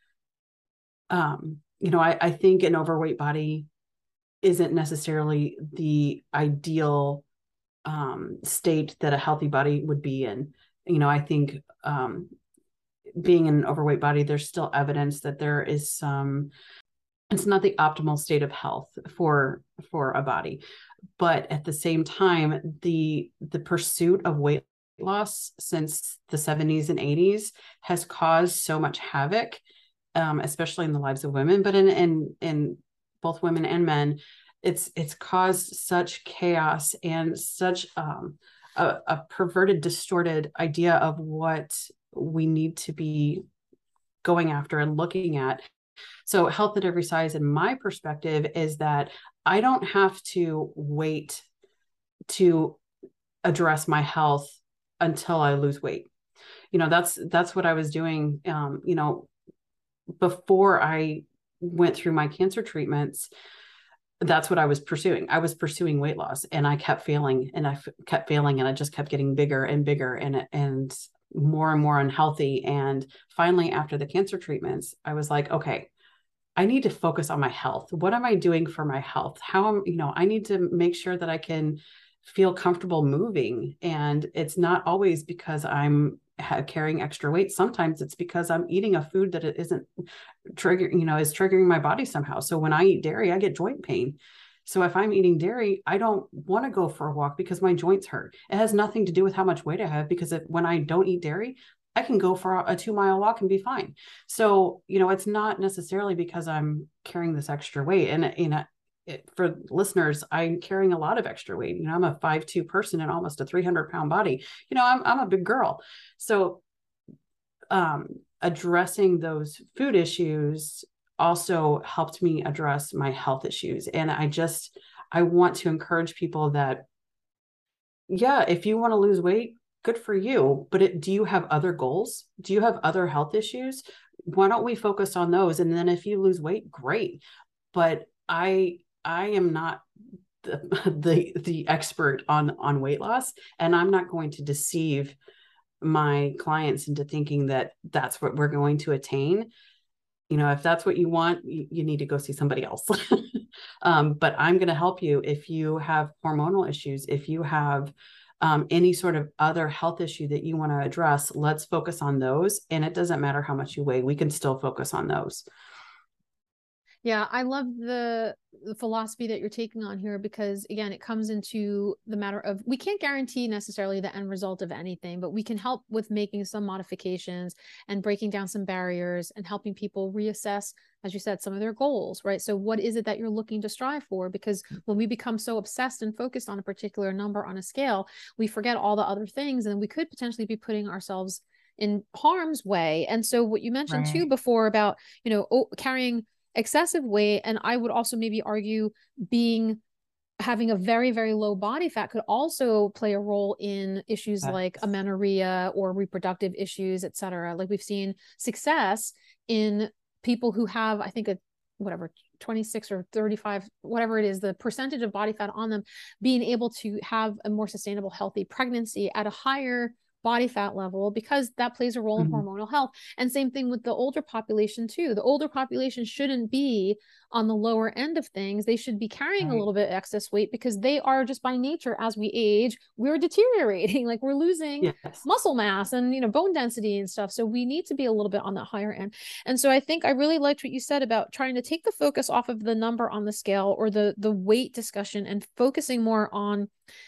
um, you know, I, I think an overweight body isn't necessarily the ideal um, state that a healthy body would be in. You know, I think um, being in an overweight body, there's still evidence that there is some, it's not the optimal state of health for for a body. But at the same time, the the pursuit of weight loss since the seventies and eighties has caused so much havoc, um, especially in the lives of women, but in in in both women and men. It's it's caused such chaos and such um, a, a perverted, distorted idea of what we need to be going after and looking at. So health at every size, in my perspective, is that I don't have to wait to address my health until I lose weight. You know, that's that's what I was doing. Um, you know, before I went through my cancer treatments, that's what I was pursuing. I was pursuing weight loss, and I kept failing, and I f- kept failing, and I just kept getting bigger and bigger, and and more and more unhealthy. And finally, after the cancer treatments, I was like, okay, I need to focus on my health. What am I doing for my health? How am, you know, I need to make sure that I can feel comfortable moving. And it's not always because I'm carrying extra weight. Sometimes it's because I'm eating a food that it isn't trigger, you know, is triggering my body somehow. So when I eat dairy, I get joint pain. So if I'm eating dairy, I don't want to go for a walk because my joints hurt. It has nothing to do with how much weight I have, because if, when I don't eat dairy, I can go for a, a two mile walk and be fine. So, you know, it's not necessarily because I'm carrying this extra weight. And, you know, it, for listeners, I'm carrying a lot of extra weight. You know, I'm a five two person and almost a three hundred pound body. You know, I'm, I'm a big girl. So, um, addressing those food issues also helped me address my health issues. And I just, I want to encourage people that, yeah, if you want to lose weight, good for you. But it, do you have other goals? Do you have other health issues? Why don't we focus on those? And then if you lose weight, great. But I, I am not the, the, the expert on, on weight loss, and I'm not going to deceive my clients into thinking that that's what we're going to attain. You know, if that's what you want, you, you need to go see somebody else. um, but I'm going to help you if you have hormonal issues, if you have um, any sort of other health issue that you want to address. Let's focus on those. And it doesn't matter how much you weigh, we can still focus on those.
Yeah, I love the, the philosophy that you're taking on here because, again, it comes into the matter of we can't guarantee necessarily the end result of anything, but we can help with making some modifications and breaking down some barriers and helping people reassess, as you said, some of their goals, right? So what is it that you're looking to strive for? Because when we become so obsessed and focused on a particular number on a scale, we forget all the other things, and we could potentially be putting ourselves in harm's way. And so what you mentioned too
Right.
before about, you know, oh, carrying excessive weight, and I would also maybe argue being having a very, very low body fat could also play a role in issues
Yes.
like amenorrhea or reproductive issues, et cetera. Like we've seen success in people who have, I think, a whatever, twenty-six or thirty-five, whatever it is, the percentage of body fat on them, being able to have a more sustainable, healthy pregnancy at a higher body fat level, because that plays a role in
Mhm.
hormonal health. And same thing with the older population too. The older population shouldn't be on the lower end of things. They should be carrying a
Right.
little bit of excess weight because they are just by nature, as we age, we're deteriorating, like we're losing
Yes.
muscle mass and, you know, bone density and stuff. So we need to be a little bit on the higher end. And so I think I really liked what you said about trying to take the focus off of the number on the scale or the the weight discussion and focusing more on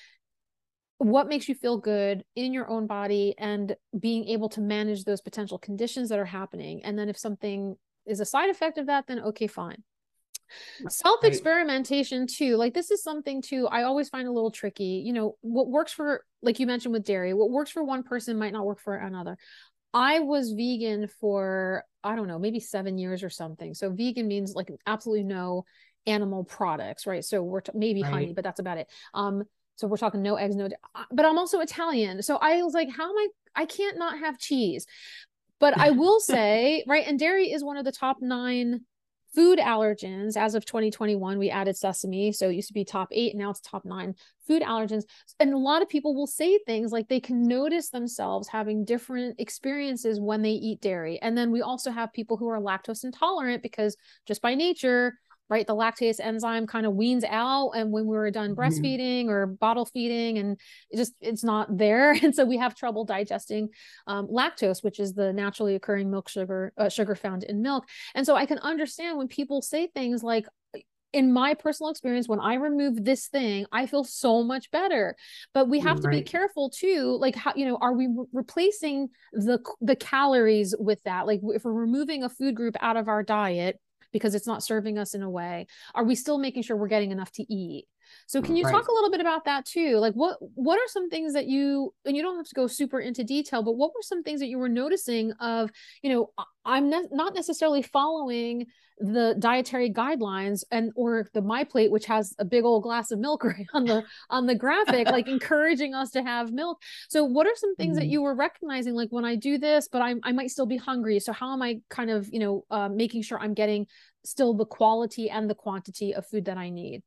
what makes you feel good in your own body and being able to manage those potential conditions that are happening. And then if something is a side effect of that, then okay, fine. Self
Right.
experimentation too. Like this is something too, I always find a little tricky. You know, what works for, like you mentioned with dairy, what works for one person might not work for another. I was vegan for, I don't know, maybe seven years or something. So vegan means like absolutely no animal products, right? So we're t- maybe honey,
Right.
but that's about it. Um, so we're talking no eggs, no, but I'm also Italian. So I was like, how am I, I can't not have cheese. But I will say, right, and dairy is one of the top nine food allergens. As of twenty twenty-one, we added sesame. So it used to be top eight, now it's top nine food allergens. And a lot of people will say things like they can notice themselves having different experiences when they eat dairy. And then we also have people who are lactose intolerant because just by nature, right, the lactase enzyme kind of weans out. And when we were done
Mhm.
breastfeeding or bottle feeding, and it just, it's not there. And so we have trouble digesting um, lactose, which is the naturally occurring milk sugar, uh, sugar found in milk. And so I can understand when people say things like, in my personal experience, when I remove this thing, I feel so much better. But we have to be
Right.
careful too. Like, how, you know, are we re- replacing the the calories with that? Like, if we're removing a food group out of our diet because it's not serving us in a way, are we still making sure we're getting enough to eat? So can you talk
Right.
a little bit about that too? Like what what are some things that you, and you don't have to go super into detail, but what were some things that you were noticing of, you know, I'm ne- not necessarily following the dietary guidelines and or the My Plate, which has a big old glass of milk right on the on the graphic, like encouraging us to have milk. So what are some things that
Mhm.
you were recognizing, like when I do this, but I I might still be hungry. So how am I kind of, you know, uh, making sure I'm getting still the quality and the quantity of food that I need?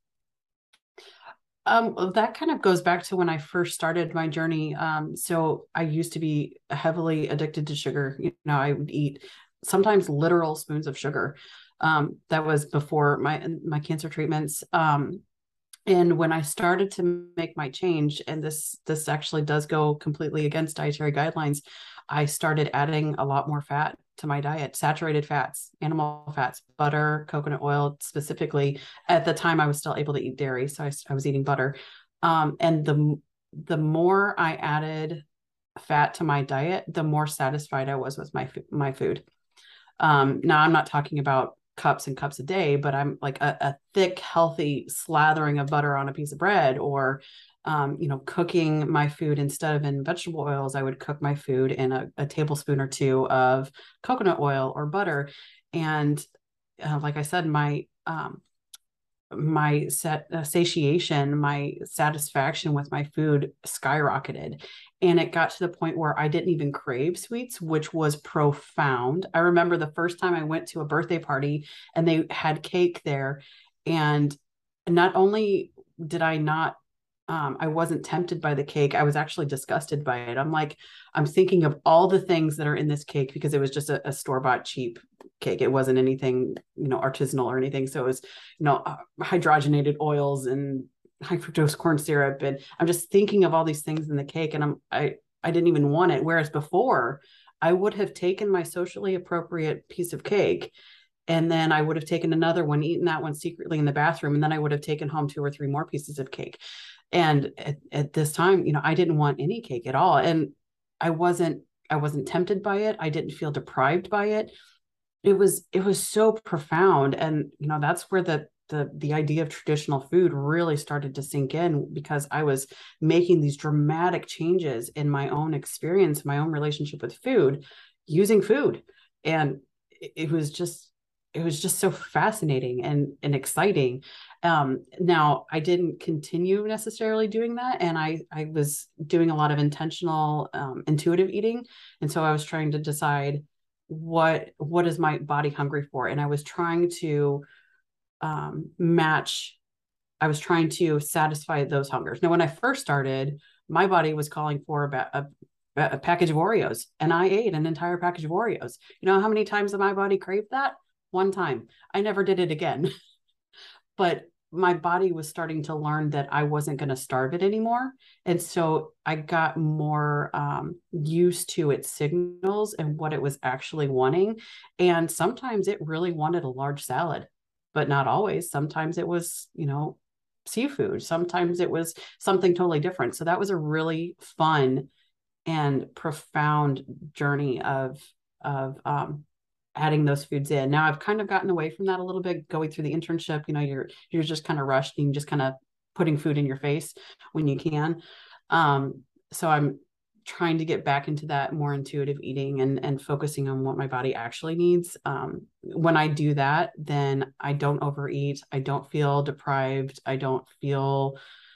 Um, well, that kind of goes back to when I first started my journey. Um, so I used to be heavily addicted to sugar. You know, I would eat sometimes literal spoons of sugar. Um, that was before my my cancer treatments. Um, and when I started to make my change, and this this actually does go completely against dietary guidelines, I started adding a lot more fat to my diet, saturated fats, animal fats, butter, coconut oil specifically. At the time, I was still able to eat dairy, so I, I was eating butter. Um, and the the more I added fat to my diet, the more satisfied I was with my my food. Um, now I'm not talking about cups and cups a day, but I'm like a, a thick, healthy slathering of butter on a piece of bread, or um, you know, cooking my food instead of in vegetable oils, I would cook my food in a, a tablespoon or two of coconut oil or butter. And uh, like I said, my um, my set uh, satiation, my satisfaction with my food skyrocketed. And it got to the point where I didn't even crave sweets, which was profound. I remember the first time I went to a birthday party and they had cake there. And not only did I not um, I wasn't tempted by the cake. I was actually disgusted by it. I'm like, I'm thinking of all the things that are in this cake because it was just a, a store-bought cheap cake. It wasn't anything, you know, artisanal or anything. So it was, you know, uh, hydrogenated oils and high fructose corn syrup. And I'm just thinking of all these things in the cake, and I'm I I didn't even want it. Whereas before, I would have taken my socially appropriate piece of cake And then I would have taken another one, eaten that one secretly in the bathroom. And then I would have taken home two or three more pieces of cake. And at, at this time, you know, I didn't want any cake at all. And I wasn't, I wasn't tempted by it. I didn't feel deprived by it. It was, it was so profound. And, you know, that's where the, the, the idea of traditional food really started to sink in, because I was making these dramatic changes in my own experience, my own relationship with food, using food. And it, it was just, it was just so fascinating and, and exciting. Um, now I didn't continue necessarily doing that. And I, I was doing a lot of intentional, um, intuitive eating. And so I was trying to decide what, what is my body hungry for? And I was trying to, um, match, I was trying to satisfy those hungers. Now, when I first started, my body was calling for about a, a package of Oreos, and I ate an entire package of Oreos. You know how many times my body craved that? One time. I never did it again. But my body was starting to learn that I wasn't going to starve it anymore. And so I got more um, used to its signals and what it was actually wanting. And sometimes it really wanted a large salad, but not always. Sometimes it was, you know, seafood. Sometimes it was something totally different. So that was a really fun and profound journey of, of, um, adding those foods in. Now I've kind of gotten away from that a little bit going through the internship. You know, you're, you're just kind of rushed and just kind of putting food in your face when you can. Um, so I'm trying to get back into that more intuitive eating and, and focusing on what my body actually needs. Um, when I do that, then I don't overeat. I don't feel deprived. I don't feel,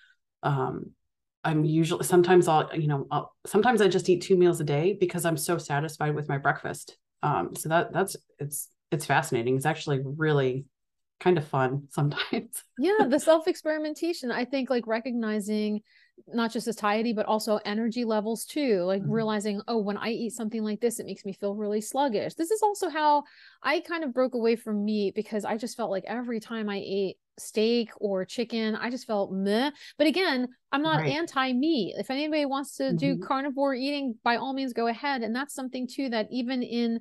um, I'm usually, sometimes I'll, you know, I'll, sometimes I just eat two meals a day because I'm so satisfied with my breakfast. Um, so that that's, it's, it's fascinating. It's actually really kind of fun sometimes.
Yeah. The self-experimentation, I think, like recognizing not just satiety, but also energy levels too, like mm-hmm. realizing, oh, when I eat something like this, it makes me feel really sluggish. This is also how I kind of broke away from meat, because I just felt like every time I ate steak or chicken, I just felt meh. But again, I'm not right. anti-meat. If anybody wants to mm-hmm. do carnivore eating, by all means, go ahead. And that's something too, that even in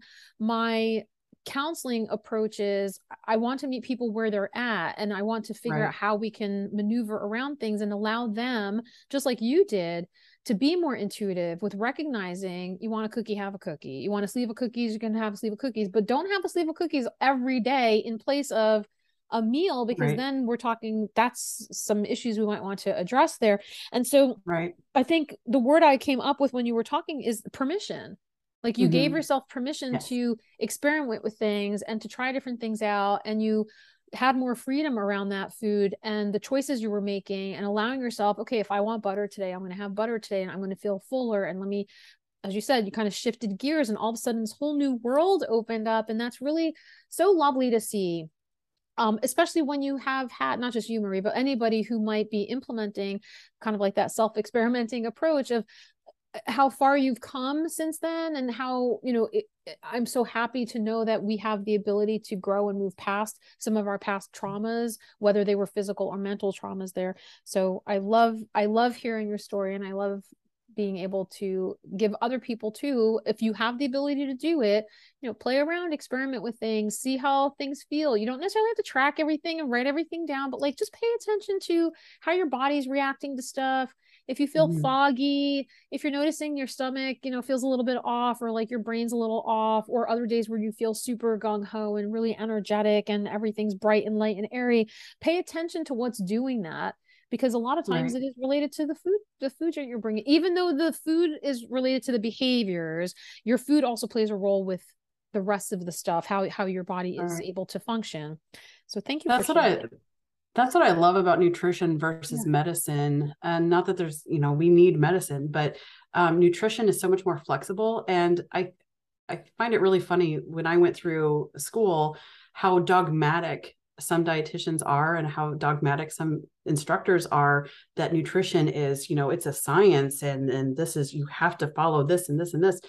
my counseling approaches, I want to meet people where they're at, and I want to figure right. out how we can maneuver around things and allow them, just like you did, to be more intuitive with recognizing, you want a cookie, have a cookie. You want a sleeve of cookies, you're going to have a sleeve of cookies, but don't have a sleeve of cookies every day in place of a meal, because right. then we're talking, that's some issues we might want to address there. And so
right.
I think the word I came up with when you were talking is permission. Like you mm-hmm. gave yourself permission yes. to experiment with things and to try different things out. And you had more freedom around that food and the choices you were making, and allowing yourself, okay, if I want butter today, I'm going to have butter today, and I'm going to feel fuller. And let me, as you said, you kind of shifted gears, and all of a sudden this whole new world opened up. And that's really so lovely to see. Um, especially when you have had, not just you, Marie, but anybody who might be implementing kind of like that self-experimenting approach of how far you've come since then, and how, you know, it, I'm so happy to know that we have the ability to grow and move past some of our past traumas, whether they were physical or mental traumas there. So I love, I love hearing your story, and I love being able to give other people too, if you have the ability to do it, you know, play around, experiment with things, see how things feel. You don't necessarily have to track everything and write everything down, but like just pay attention to how your body's reacting to stuff. If you feel mm-hmm. foggy, if you're noticing your stomach, you know, feels a little bit off, or like your brain's a little off, or other days where you feel super gung-ho and really energetic and everything's bright and light and airy, pay attention to what's doing that. Because a lot of times right. it is related to the food, the food that you're bringing. Even though the food is related to the behaviors, your food also plays a role with the rest of the stuff, how, how your body is right. able to function. So thank you.
That's
for
what I, that's what I love about nutrition versus yeah. medicine. And not that there's, you know, we need medicine, but um, nutrition is so much more flexible. And I, I find it really funny when I went through school, how dogmatic some dietitians are, and how dogmatic some instructors are, that nutrition is, you know, it's a science, and and this is, you have to follow this and this and this.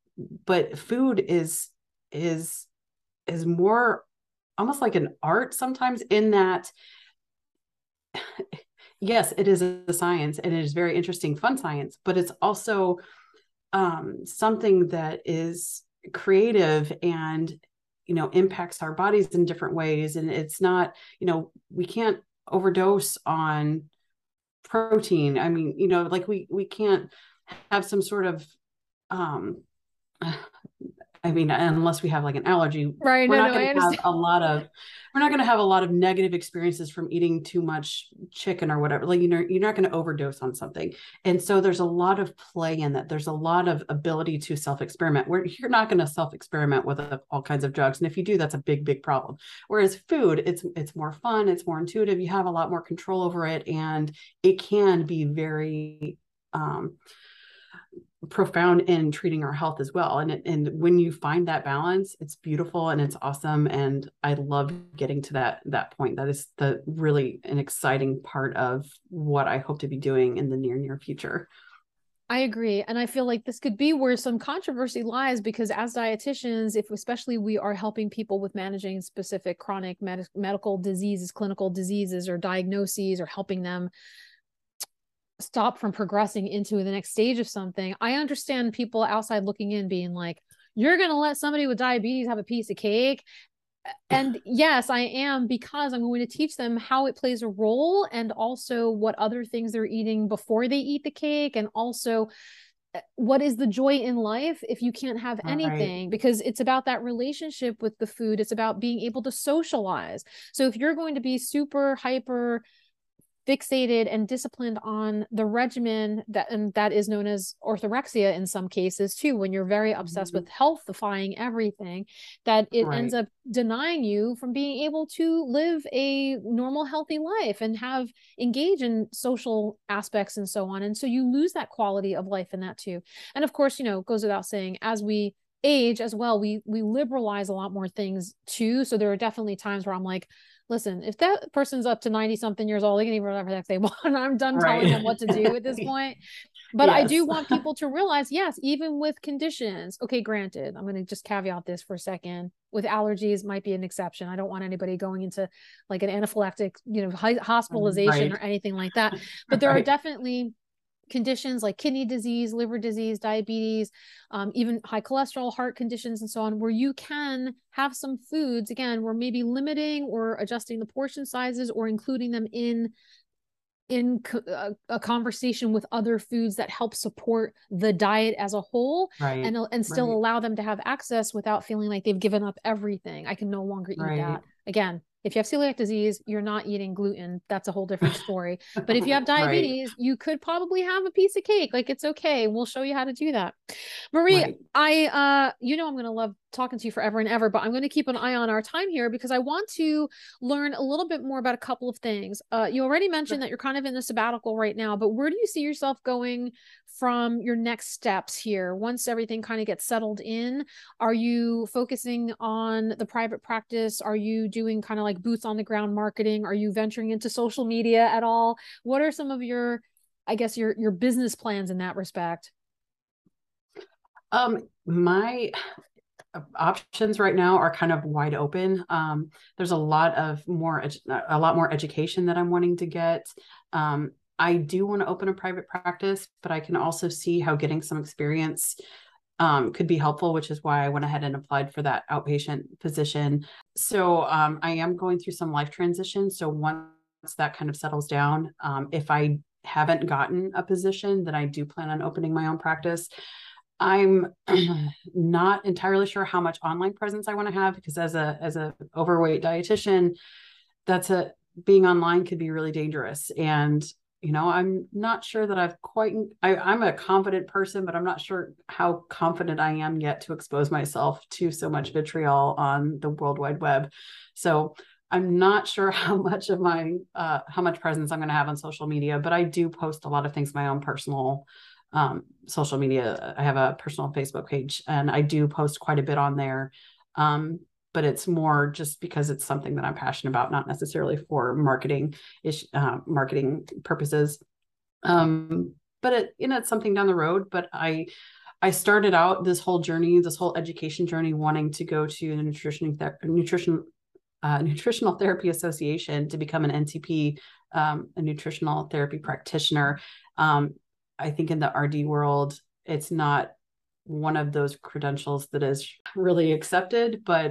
But food is is is more almost like an art sometimes, in that yes, it is a science, and it is very interesting, fun science, but it's also um something that is creative and you know, impacts our bodies in different ways. And it's not, you know, we can't overdose on protein. I mean, you know, like we, we can't have some sort of, um, I mean, unless we have like an allergy,
Right.
we're
No,
not
no,
going
I
to have
understand.
a lot of, we're not going to have a lot of negative experiences from eating too much chicken or whatever. Like, you know, you're not going to overdose on something. And so there's a lot of play in that. There's a lot of ability to self-experiment where you're not going to self-experiment with uh, all kinds of drugs. And if you do, that's a big, big problem. Whereas food, it's, it's more fun. It's more intuitive. You have a lot more control over it. And it can be very, um, profound in treating our health as well. And, and when you find that balance, it's beautiful and it's awesome. And I love getting to that, that point. That is the really an exciting part of what I hope to be doing in the near, near future.
I agree. And I feel like this could be where some controversy lies, because as dietitians, if especially we are helping people with managing specific chronic med- medical diseases, clinical diseases or diagnoses, or helping them stop from progressing into the next stage of something, I understand people outside looking in being like, you're going to let somebody with diabetes have a piece of cake? And yes, I am, because I'm going to teach them how it plays a role, and also what other things they're eating before they eat the cake, and also what is the joy in life if you can't have anything,
Right.
because it's about that relationship with the food. It's about being able to socialize. So if you're going to be super hyper fixated and disciplined on the regimen, that and that is known as orthorexia in some cases too, when you're very obsessed
Mm-hmm.
with healthifying everything, that it ends
Right.
up denying you from being able to live a normal healthy life and have engage in social aspects and so on. And so you lose that quality of life in that too. And of course, you know, it goes without saying, as we age as well, we we liberalize a lot more things too. So there are definitely times where I'm like, listen, if that person's up to ninety something years old, they can eat whatever the heck they want. I'm done telling them
Right.
what to do at this point. But I do
Yes.
want people to realize, yes, even with conditions, okay, granted, I'm going to just caveat this for a second. With allergies might be an exception. I don't want anybody going into like an anaphylactic, you know, hospitalization or
Right.
anything like that. But there are
Right.
definitely conditions like kidney disease, liver disease, diabetes, um, even high cholesterol, heart conditions, and so on, where you can have some foods, again, we're maybe limiting or adjusting the portion sizes or including them in in a, a conversation with other foods that help support the diet as a whole,
Right.
and and still
Right.
allow them to have access without feeling like they've given up everything. I can no longer eat that.
Right.
Again, if you have celiac disease, you're not eating gluten. That's a whole different story. But if you have
Right.
diabetes, you could probably have a piece of cake. Like, it's okay. We'll show you how to do that. Marie,
Right.
I uh you know I'm going to love talking to you forever and ever, but I'm going to keep an eye on our time here because I want to learn a little bit more about a couple of things. Uh, you already mentioned that you're kind of in the sabbatical right now, but where do you see yourself going from your next steps here once everything kind of gets settled in? Are you focusing on the private practice? Are you doing kind of like boots on the ground marketing? Are you venturing into social media at all? What are some of your, I guess, your your business plans in that respect?
Um, my options right now are kind of wide open. Um, there's a lot of more, a lot more education that I'm wanting to get. Um, I do want to open a private practice, but I can also see how getting some experience um, could be helpful, which is why I went ahead and applied for that outpatient position. So um, I am going through some life transition. So once that kind of settles down, um, if I haven't gotten a position, then I do plan on opening my own practice. I'm not entirely sure how much online presence I want to have, because as a as a overweight dietitian, that's a being online could be really dangerous. And you know, I'm not sure that I've quite I, I'm a confident person, but I'm not sure how confident I am yet to expose myself to so much vitriol on the World Wide Web. So I'm not sure how much of my uh, how much presence I'm going to have on social media, but I do post a lot of things my own personal um, social media. I have a personal Facebook page, and I do post quite a bit on there. Um, but it's more just because it's something that I'm passionate about, not necessarily for marketing ish, uh, marketing purposes. Um, but it, you know, it's something down the road. But I, I started out this whole journey, this whole education journey, wanting to go to the nutrition ther- nutrition uh, nutritional therapy association to become an N T P, um, a nutritional therapy practitioner. Um, I think in the R D world, it's not one of those credentials that is really accepted, but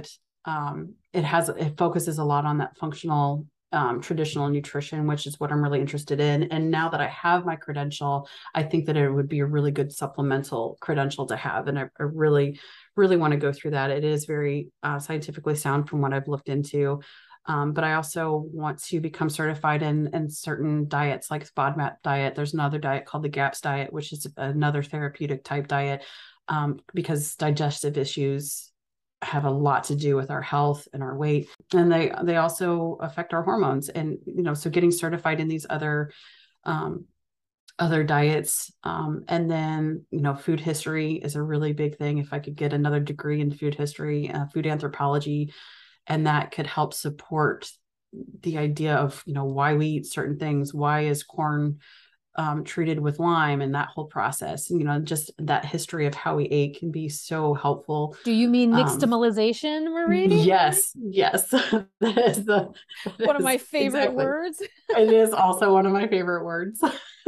um, it has, it focuses a lot on that functional, um, traditional nutrition, which is what I'm really interested in. And now that I have my credential, I think that it would be a really good supplemental credential to have. And I, I really, really want to go through that. It is very uh, scientifically sound from what I've looked into. Um, but I also want to become certified in, in certain diets like FODMAP diet. There's another diet called the GAPS diet, which is another therapeutic type diet, um, because digestive issues have a lot to do with our health and our weight. And they, they also affect our hormones. And, you know, so getting certified in these other, um, other diets. Um, and then, you know, food history is a really big thing. If I could get another degree in food history, uh, food anthropology, and that could help support the idea of, you know, why we eat certain things. Why is corn um, treated with lime, and that whole process? You know, just that history of how we ate can be so helpful.
Do you mean
Um,
nixtamalization, Marie?
yes, yes. That is the that
One of
is
my favorite
exactly.
words.
It is also one of my favorite words.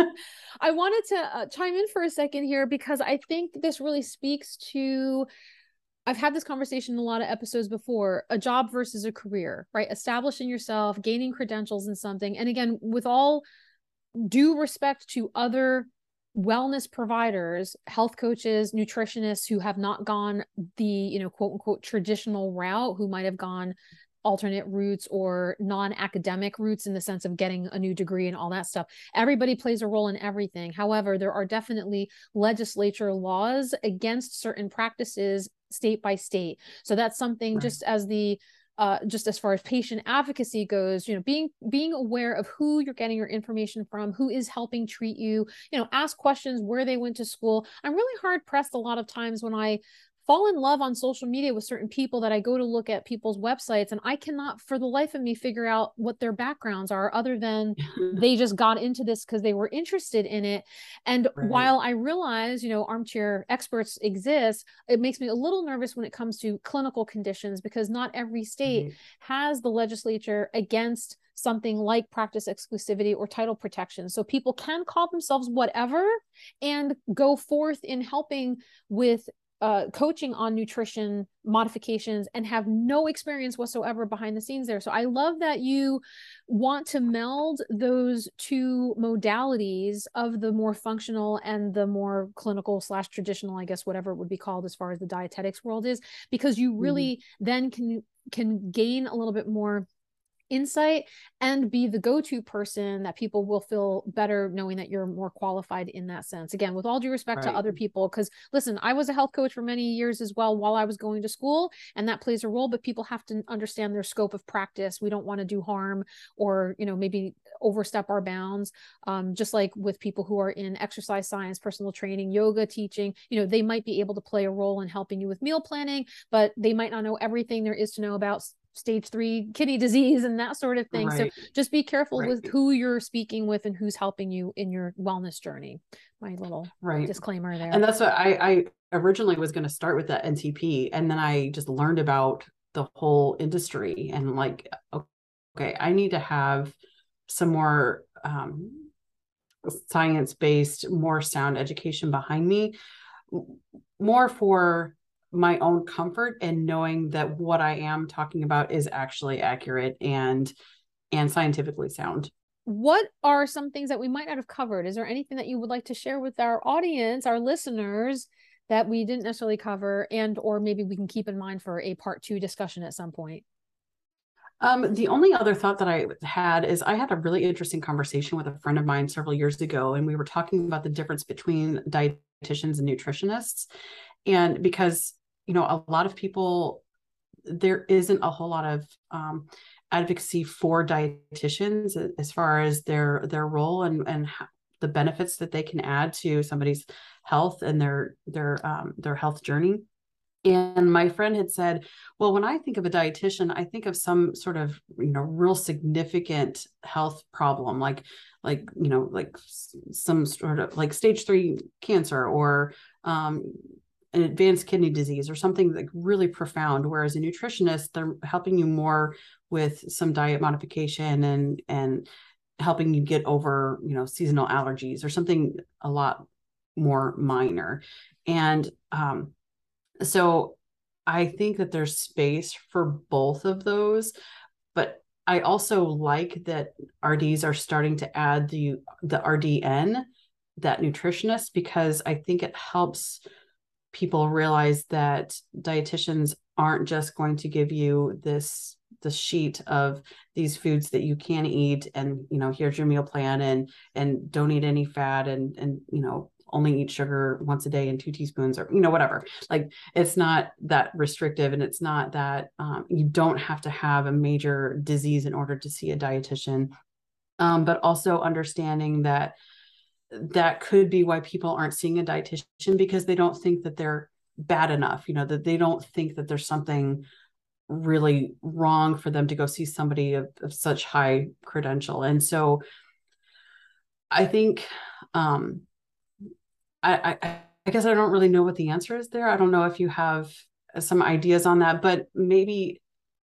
I wanted to uh, chime in for a second here because I think this really speaks to, I've had this conversation in a lot of episodes before, a job versus a career, right? Establishing yourself, gaining credentials in something. And again, with all due respect to other wellness providers, health coaches, nutritionists who have not gone the, you know, quote unquote, traditional route, who might have gone alternate routes or non-academic routes in the sense of getting a new degree and all that stuff. Everybody plays a role in everything. However, there are definitely legislature laws against certain practices state by state. So that's something right. just as the Uh, just as far as patient advocacy goes, you know, being being aware of who you're getting your information from, who is helping treat you, you know, ask questions where they went to school. I'm really hard pressed a lot of times when I fall in love on social media with certain people that I go to look at people's websites, and I cannot for the life of me figure out what their backgrounds are, other than they just got into this because they were interested in it. And right. while I realize, you know, armchair experts exist, it makes me a little nervous when it comes to clinical conditions, because not every state mm-hmm. has the legislature against something like practice exclusivity or title protection. So people can call themselves whatever and go forth in helping with Uh, coaching on nutrition modifications and have no experience whatsoever behind the scenes there. So I love that you want to meld those two modalities of the more functional and the more clinical slash traditional, I guess, whatever it would be called as far as the dietetics world is, because you really mm-hmm. then can can gain a little bit more insight and be the go-to person that people will feel better knowing that you're more qualified in that sense. Again, with all due respect right. to other people, because listen, I was a health coach for many years as well while I was going to school, and that plays a role, but people have to understand their scope of practice. We don't want to do harm or, you know, maybe overstep our bounds. Um, just like with people who are in exercise science, personal training, yoga teaching, you know, they might be able to play a role in helping you with meal planning, but they might not know everything there is to know about stage three kidney disease and that sort of thing. Right. So just be careful right. with who you're speaking with and who's helping you in your wellness journey. My little right. disclaimer there.
And that's what I, I originally was going to start with the N T P. And then I just learned about the whole industry and like, okay, I need to have some more um, science-based, more sound education behind me, more for my own comfort and knowing that what I am talking about is actually accurate and and scientifically sound.
What are some things that we might not have covered? Is there anything that you would like to share with our audience, our listeners, that we didn't necessarily cover, and or maybe we can keep in mind for a part two discussion at some point?
Um, the only other thought that I had is I had a really interesting conversation with a friend of mine several years ago, and we were talking about the difference between dietitians and nutritionists. And because, you know, a lot of people, there isn't a whole lot of um, advocacy for dietitians as far as their their role and and the benefits that they can add to somebody's health and their their um, their health journey. And my friend had said, well, when I think of a dietitian, I think of some sort of, you know, real significant health problem, like, like, you know, like some sort of like stage three cancer or um, an advanced kidney disease or something like really profound. Whereas a nutritionist, they're helping you more with some diet modification and, and helping you get over, you know, seasonal allergies or something a lot more minor. And, um, So I think that there's space for both of those, but I also like that R Ds are starting to add the the R D N, that nutritionist, because I think it helps people realize that dietitians aren't just going to give you this the sheet of these foods that you can eat, and you know, here's your meal plan, and and don't eat any fat, and and you know, only eat sugar once a day and two teaspoons, or you know, whatever. Like, it's not that restrictive, and it's not that um, you don't have to have a major disease in order to see a dietitian. Um, but also understanding that that could be why people aren't seeing a dietitian, because they don't think that they're bad enough, you know, that they don't think that there's something really wrong for them to go see somebody of, of such high credential. And so I think um, I, I, I guess I don't really know what the answer is there. I don't know if you have some ideas on that, but maybe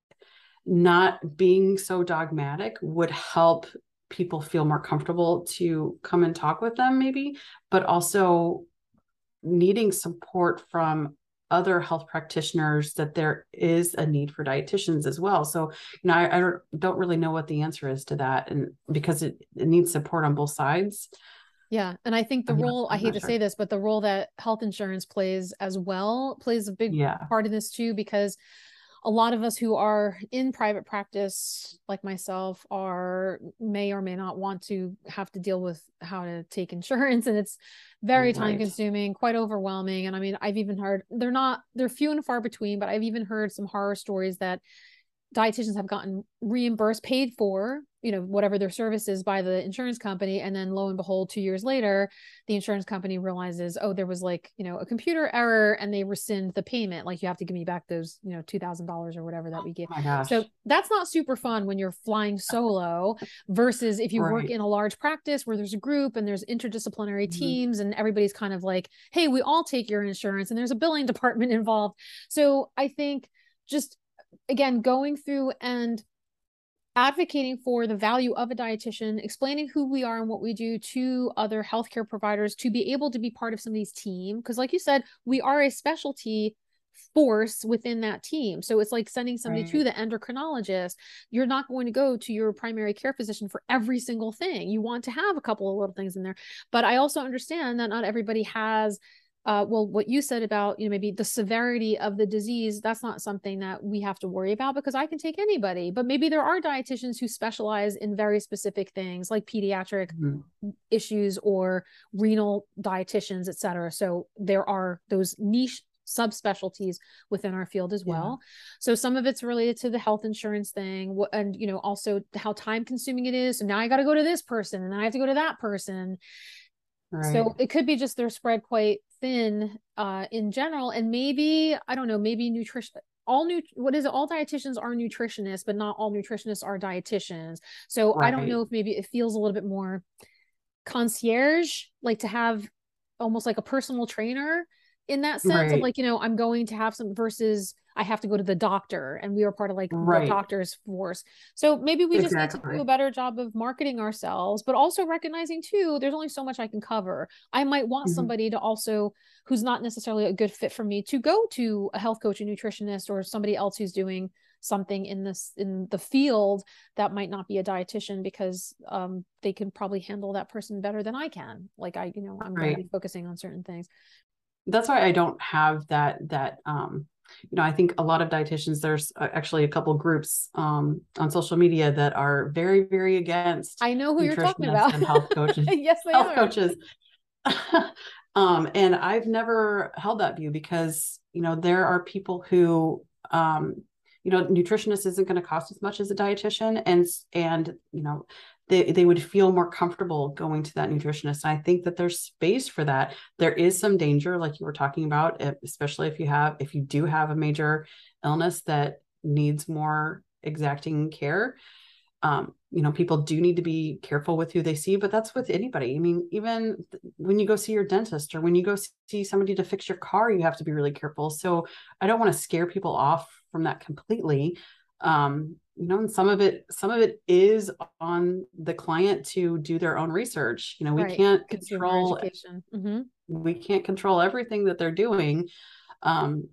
not being so dogmatic would help people feel more comfortable to come and talk with them, maybe, but also needing support from other health practitioners, that there is a need for dietitians as well. So, you know, I, I don't really know what the answer is to that, and because it, it needs support on both sides.
Yeah. And I think the
I'm
role,
not,
I
I'm
hate
not
to
sure.
say this, but the role that health insurance plays as well plays a big
Yeah.
part in this too, because a lot of us who are in private practice, like myself, are may or may not want to have to deal with how to take insurance. And it's very time
Right.
consuming, quite overwhelming. And I mean, I've even heard, they're not, they're few and far between, but I've even heard some horror stories that dietitians have gotten reimbursed, paid for, you know, whatever their service is by the insurance company. And then lo and behold, two years later, the insurance company realizes, oh, there was like, you know, a computer error, and they rescind the payment. Like, you have to give me back those, you know, two thousand dollars or whatever that we gave.
Oh my gosh.
So that's not super fun when you're flying solo versus if you
Right.
work in a large practice where there's a group and there's interdisciplinary
Mm-hmm.
teams, and everybody's kind of like, hey, we all take your insurance, and there's a billing department involved. So I think just, again, going through and advocating for the value of a dietitian, explaining who we are and what we do to other healthcare providers to be able to be part of somebody's team. Because like you said, we are a specialty force within that team. So it's like sending somebody
Right.
to the endocrinologist. You're not going to go to your primary care physician for every single thing. You want to have a couple of little things in there. But I also understand that not everybody has Uh, well, what you said about, you know, maybe the severity of the disease, that's not something that we have to worry about, because I can take anybody. But maybe there are dietitians who specialize in very specific things like pediatric mm-hmm. issues or renal dietitians, et cetera. So there are those niche subspecialties within our field as well. Yeah. So some of it's related to the health insurance thing, and, you know, also how time consuming it is. So now I got to go to this person, and then I have to go to that person. Right. So it could be just they're spread quite thin uh, in general. And maybe, I don't know, maybe nutrition, all new, what is it? All dietitians are nutritionists, but not all nutritionists are dietitians. So right. I don't know if maybe it feels a little bit more concierge, like to have almost like a personal trainer in that sense right. of like, you know, I'm going to have some, versus I have to go to the doctor, and we are part of like right. the doctor's force. So maybe we exactly. just need to do a better job of marketing ourselves, but also recognizing too, there's only so much I can cover. I might want mm-hmm. somebody to also, who's not necessarily a good fit for me, to go to a health coach, a nutritionist, or somebody else who's doing something in this, in the field that might not be a dietitian, because um, they can probably handle that person better than I can. Like I, you know, I'm right. going to be focusing on certain things.
That's why I don't have that, that, um, you know, I think a lot of dietitians, there's actually a couple groups um, on social media that are very, very against.
I know who you're talking about.
And health coaches.
Yes, they
health
are.
coaches. um, and I've never held that view, because, you know, there are people who, um, you know, nutritionist isn't going to cost as much as a dietitian. And, and, you know, they, they would feel more comfortable going to that nutritionist. And I think that there's space for that. There is some danger, like you were talking about, especially if you have, if you do have a major illness that needs more exacting care. Um, you know, people do need to be careful with who they see, but that's with anybody. I mean, even when you go see your dentist, or when you go see somebody to fix your car, you have to be really careful. So I don't want to scare people off from that completely. Um, you know, and some of it, some of it is on the client to do their own research. You know, we right. can't control, mm-hmm. we can't control everything that they're doing. Um,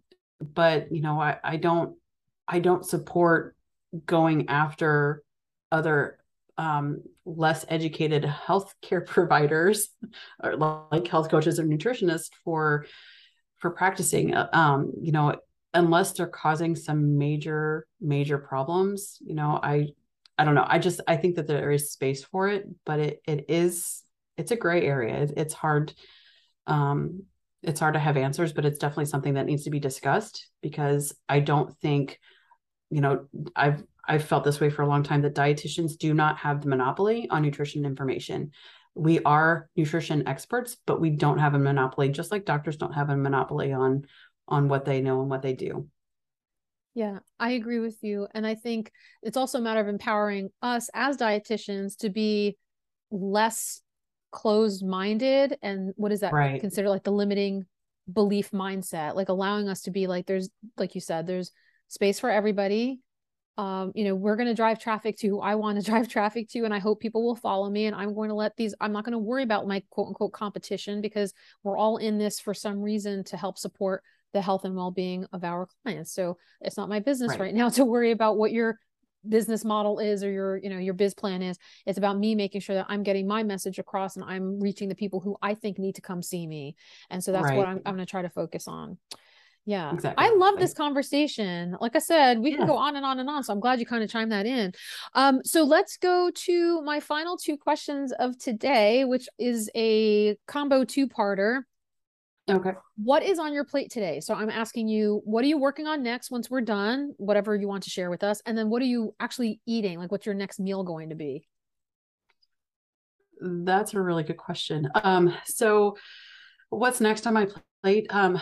but you know, I, I don't, I don't support going after other um, less educated healthcare providers or like health coaches or nutritionists for for practicing. Um, you know, unless they're causing some major major problems. You know, I I don't know. I just I think that there is space for it, but it it is it's a gray area. It, it's hard. Um, it's hard to have answers, but it's definitely something that needs to be discussed because I don't think, you know, I've I've felt this way for a long time that dietitians do not have the monopoly on nutrition information. We are nutrition experts, but we don't have a monopoly, just like doctors don't have a monopoly on on what they know and what they do.
Yeah, I agree with you. And I think it's also a matter of empowering us as dietitians to be less closed-minded. And what is that
Right.
considered, like the limiting belief mindset, like allowing us to be like, there's, like you said, there's space for everybody. Um, you know, we're going to drive traffic to who I want to drive traffic to, and I hope people will follow me. And I'm going to let these, I'm not going to worry about my quote unquote competition because we're all in this for some reason to help support the health and well-being of our clients. So it's not my business
Right.
right now to worry about what your business model is or your, you know, your biz plan is. It's about me making sure that I'm getting my message across and I'm reaching the people who I think need to come see me. And so that's what
Right.
I'm, I'm going to try to focus on. Yeah.
Exactly.
I love this conversation. Like I said, we can
Yeah.
go on and on and on. So I'm glad you kind of chimed that in. Um, so let's go to my final two questions of today, which is a combo two-parter.
Okay.
What is on your plate today? So I'm asking you, what are you working on next once we're done? Whatever you want to share with us. And then what are you actually eating? Like what's your next meal going to be?
That's a really good question. Um, so what's next on my plate? Um,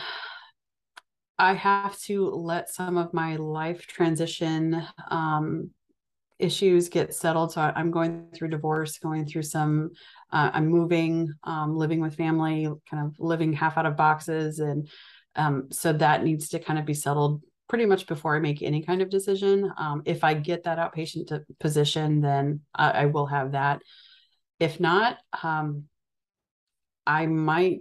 I have to let some of my life transition um, issues get settled. So I'm going through divorce, going through some, uh, I'm moving, um, living with family, kind of living half out of boxes. And um, so that needs to kind of be settled pretty much before I make any kind of decision. Um, if I get that outpatient position, then I, I will have that. If not, um, I might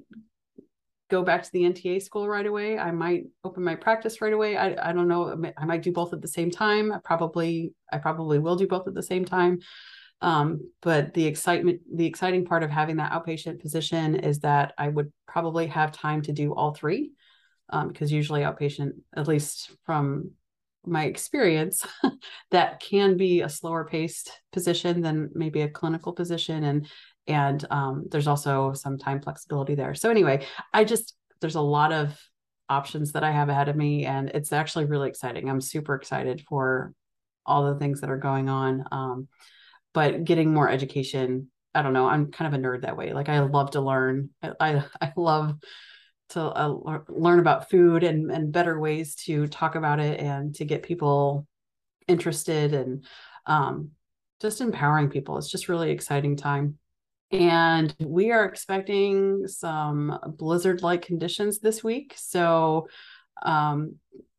go back to the N T A school right away. I might open my practice right away. I, I don't know. I might do both at the same time. I probably, I probably will do both at the same time. Um, but the excitement, the exciting part of having that outpatient position is that I would probably have time to do all three. Um, because usually outpatient, at least from my experience, that can be a slower paced position than maybe a clinical position. And and um, there's also some time flexibility there. So anyway, I just, there's a lot of options that I have ahead of me, and it's actually really exciting. I'm super excited for all the things that are going on. Um, but getting more education, I don't know, I'm kind of a nerd that way. Like I love to learn. I, I, I love to uh, learn about food and, and better ways to talk about it and to get people interested and um, just empowering people. It's just really exciting time. And we are expecting some blizzard-like conditions this week. So um,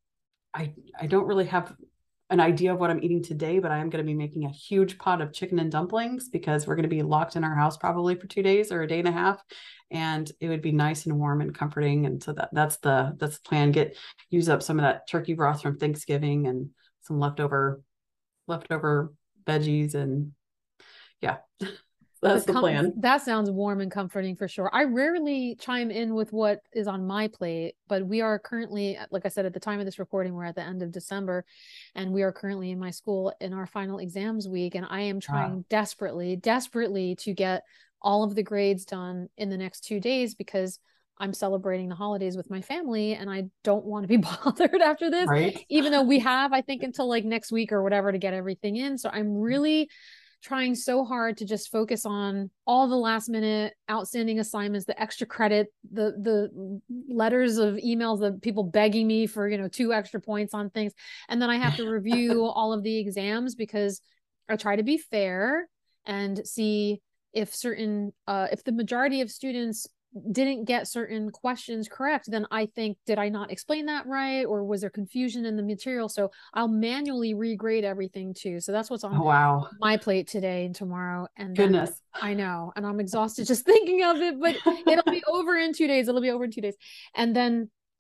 I I don't really have an idea of what I'm eating today, but I am going to be making a huge pot of chicken and dumplings because we're going to be locked in our house probably for two days or a day and a half. And it would be nice and warm and comforting. And so that that's the that's the plan. Get use up some of that turkey broth from Thanksgiving and some leftover leftover veggies and yeah. That's the
Com-
plan.
that sounds warm and comforting for sure. I rarely chime in with what is on my plate, but we are currently, like I said, at the time of this recording, we're at the end of December, and we are currently in my school in our final exams week. And I am trying
Wow.
desperately, desperately to get all of the grades done in the next two days because I'm celebrating the holidays with my family and I don't want to be bothered after this,
Right.
even though we have, I think, until like next week or whatever to get everything in. So I'm really trying so hard to just focus on all the last minute outstanding assignments, the extra credit, the the letters of emails that people begging me for, you know, two extra points on things. And then I have to review all of the exams because I try to be fair and see if certain uh if the majority of students didn't get certain questions correct, then I think, did I not explain that right? Or was there confusion in the material? So I'll manually regrade everything too. So that's what's on
Oh, wow.
my plate today and tomorrow. And then
Goodness.
I know, and I'm exhausted just thinking of it, but it'll be over in two days. It'll be over in two days. And then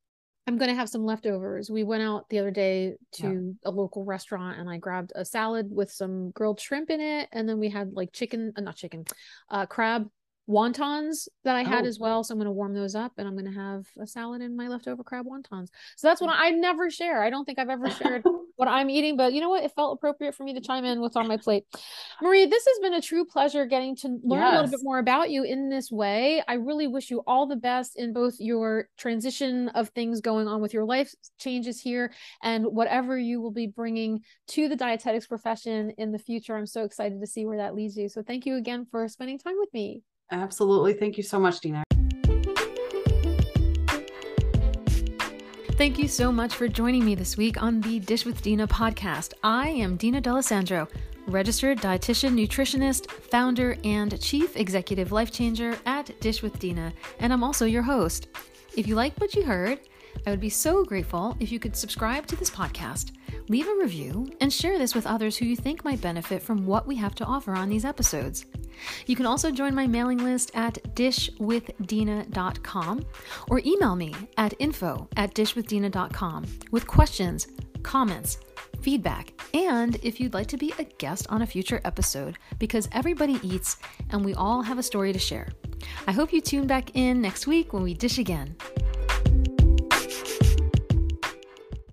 I'm going to have some leftovers. We went out the other day to
Yeah.
a local restaurant and I grabbed a salad with some grilled shrimp in it. And then we had like chicken, uh, not chicken, uh, crab wontons that I had
Oh,
as well. So I'm going to warm those up and I'm going to have a salad and my leftover crab wontons. So that's what I, I never share. I don't think I've ever shared what I'm eating, but you know what? It felt appropriate for me to chime in what's on my plate. Marie, this has been a true pleasure getting to learn a little bit
yes.
more about you in this way. I really wish you all the best in both your transition of things going on with your life changes here and whatever you will be bringing to the dietetics profession in the future. I'm so excited to see where that leads you. So thank you again for spending time with me.
Absolutely. Thank you so much, Dina.
Thank you so much for joining me this week on the Dish with Dina podcast. I am Dina D'Alessandro, registered dietitian, nutritionist, founder, and chief executive life changer at Dish with Dina, and I'm also your host. If you like what you heard, I would be so grateful if you could subscribe to this podcast, leave a review, and share this with others who you think might benefit from what we have to offer on these episodes. You can also join my mailing list at dish with dina dot com or email me at info at dish with dina dot com with questions, comments, feedback, and if you'd like to be a guest on a future episode, because everybody eats and we all have a story to share. I hope you tune back in next week when we dish again.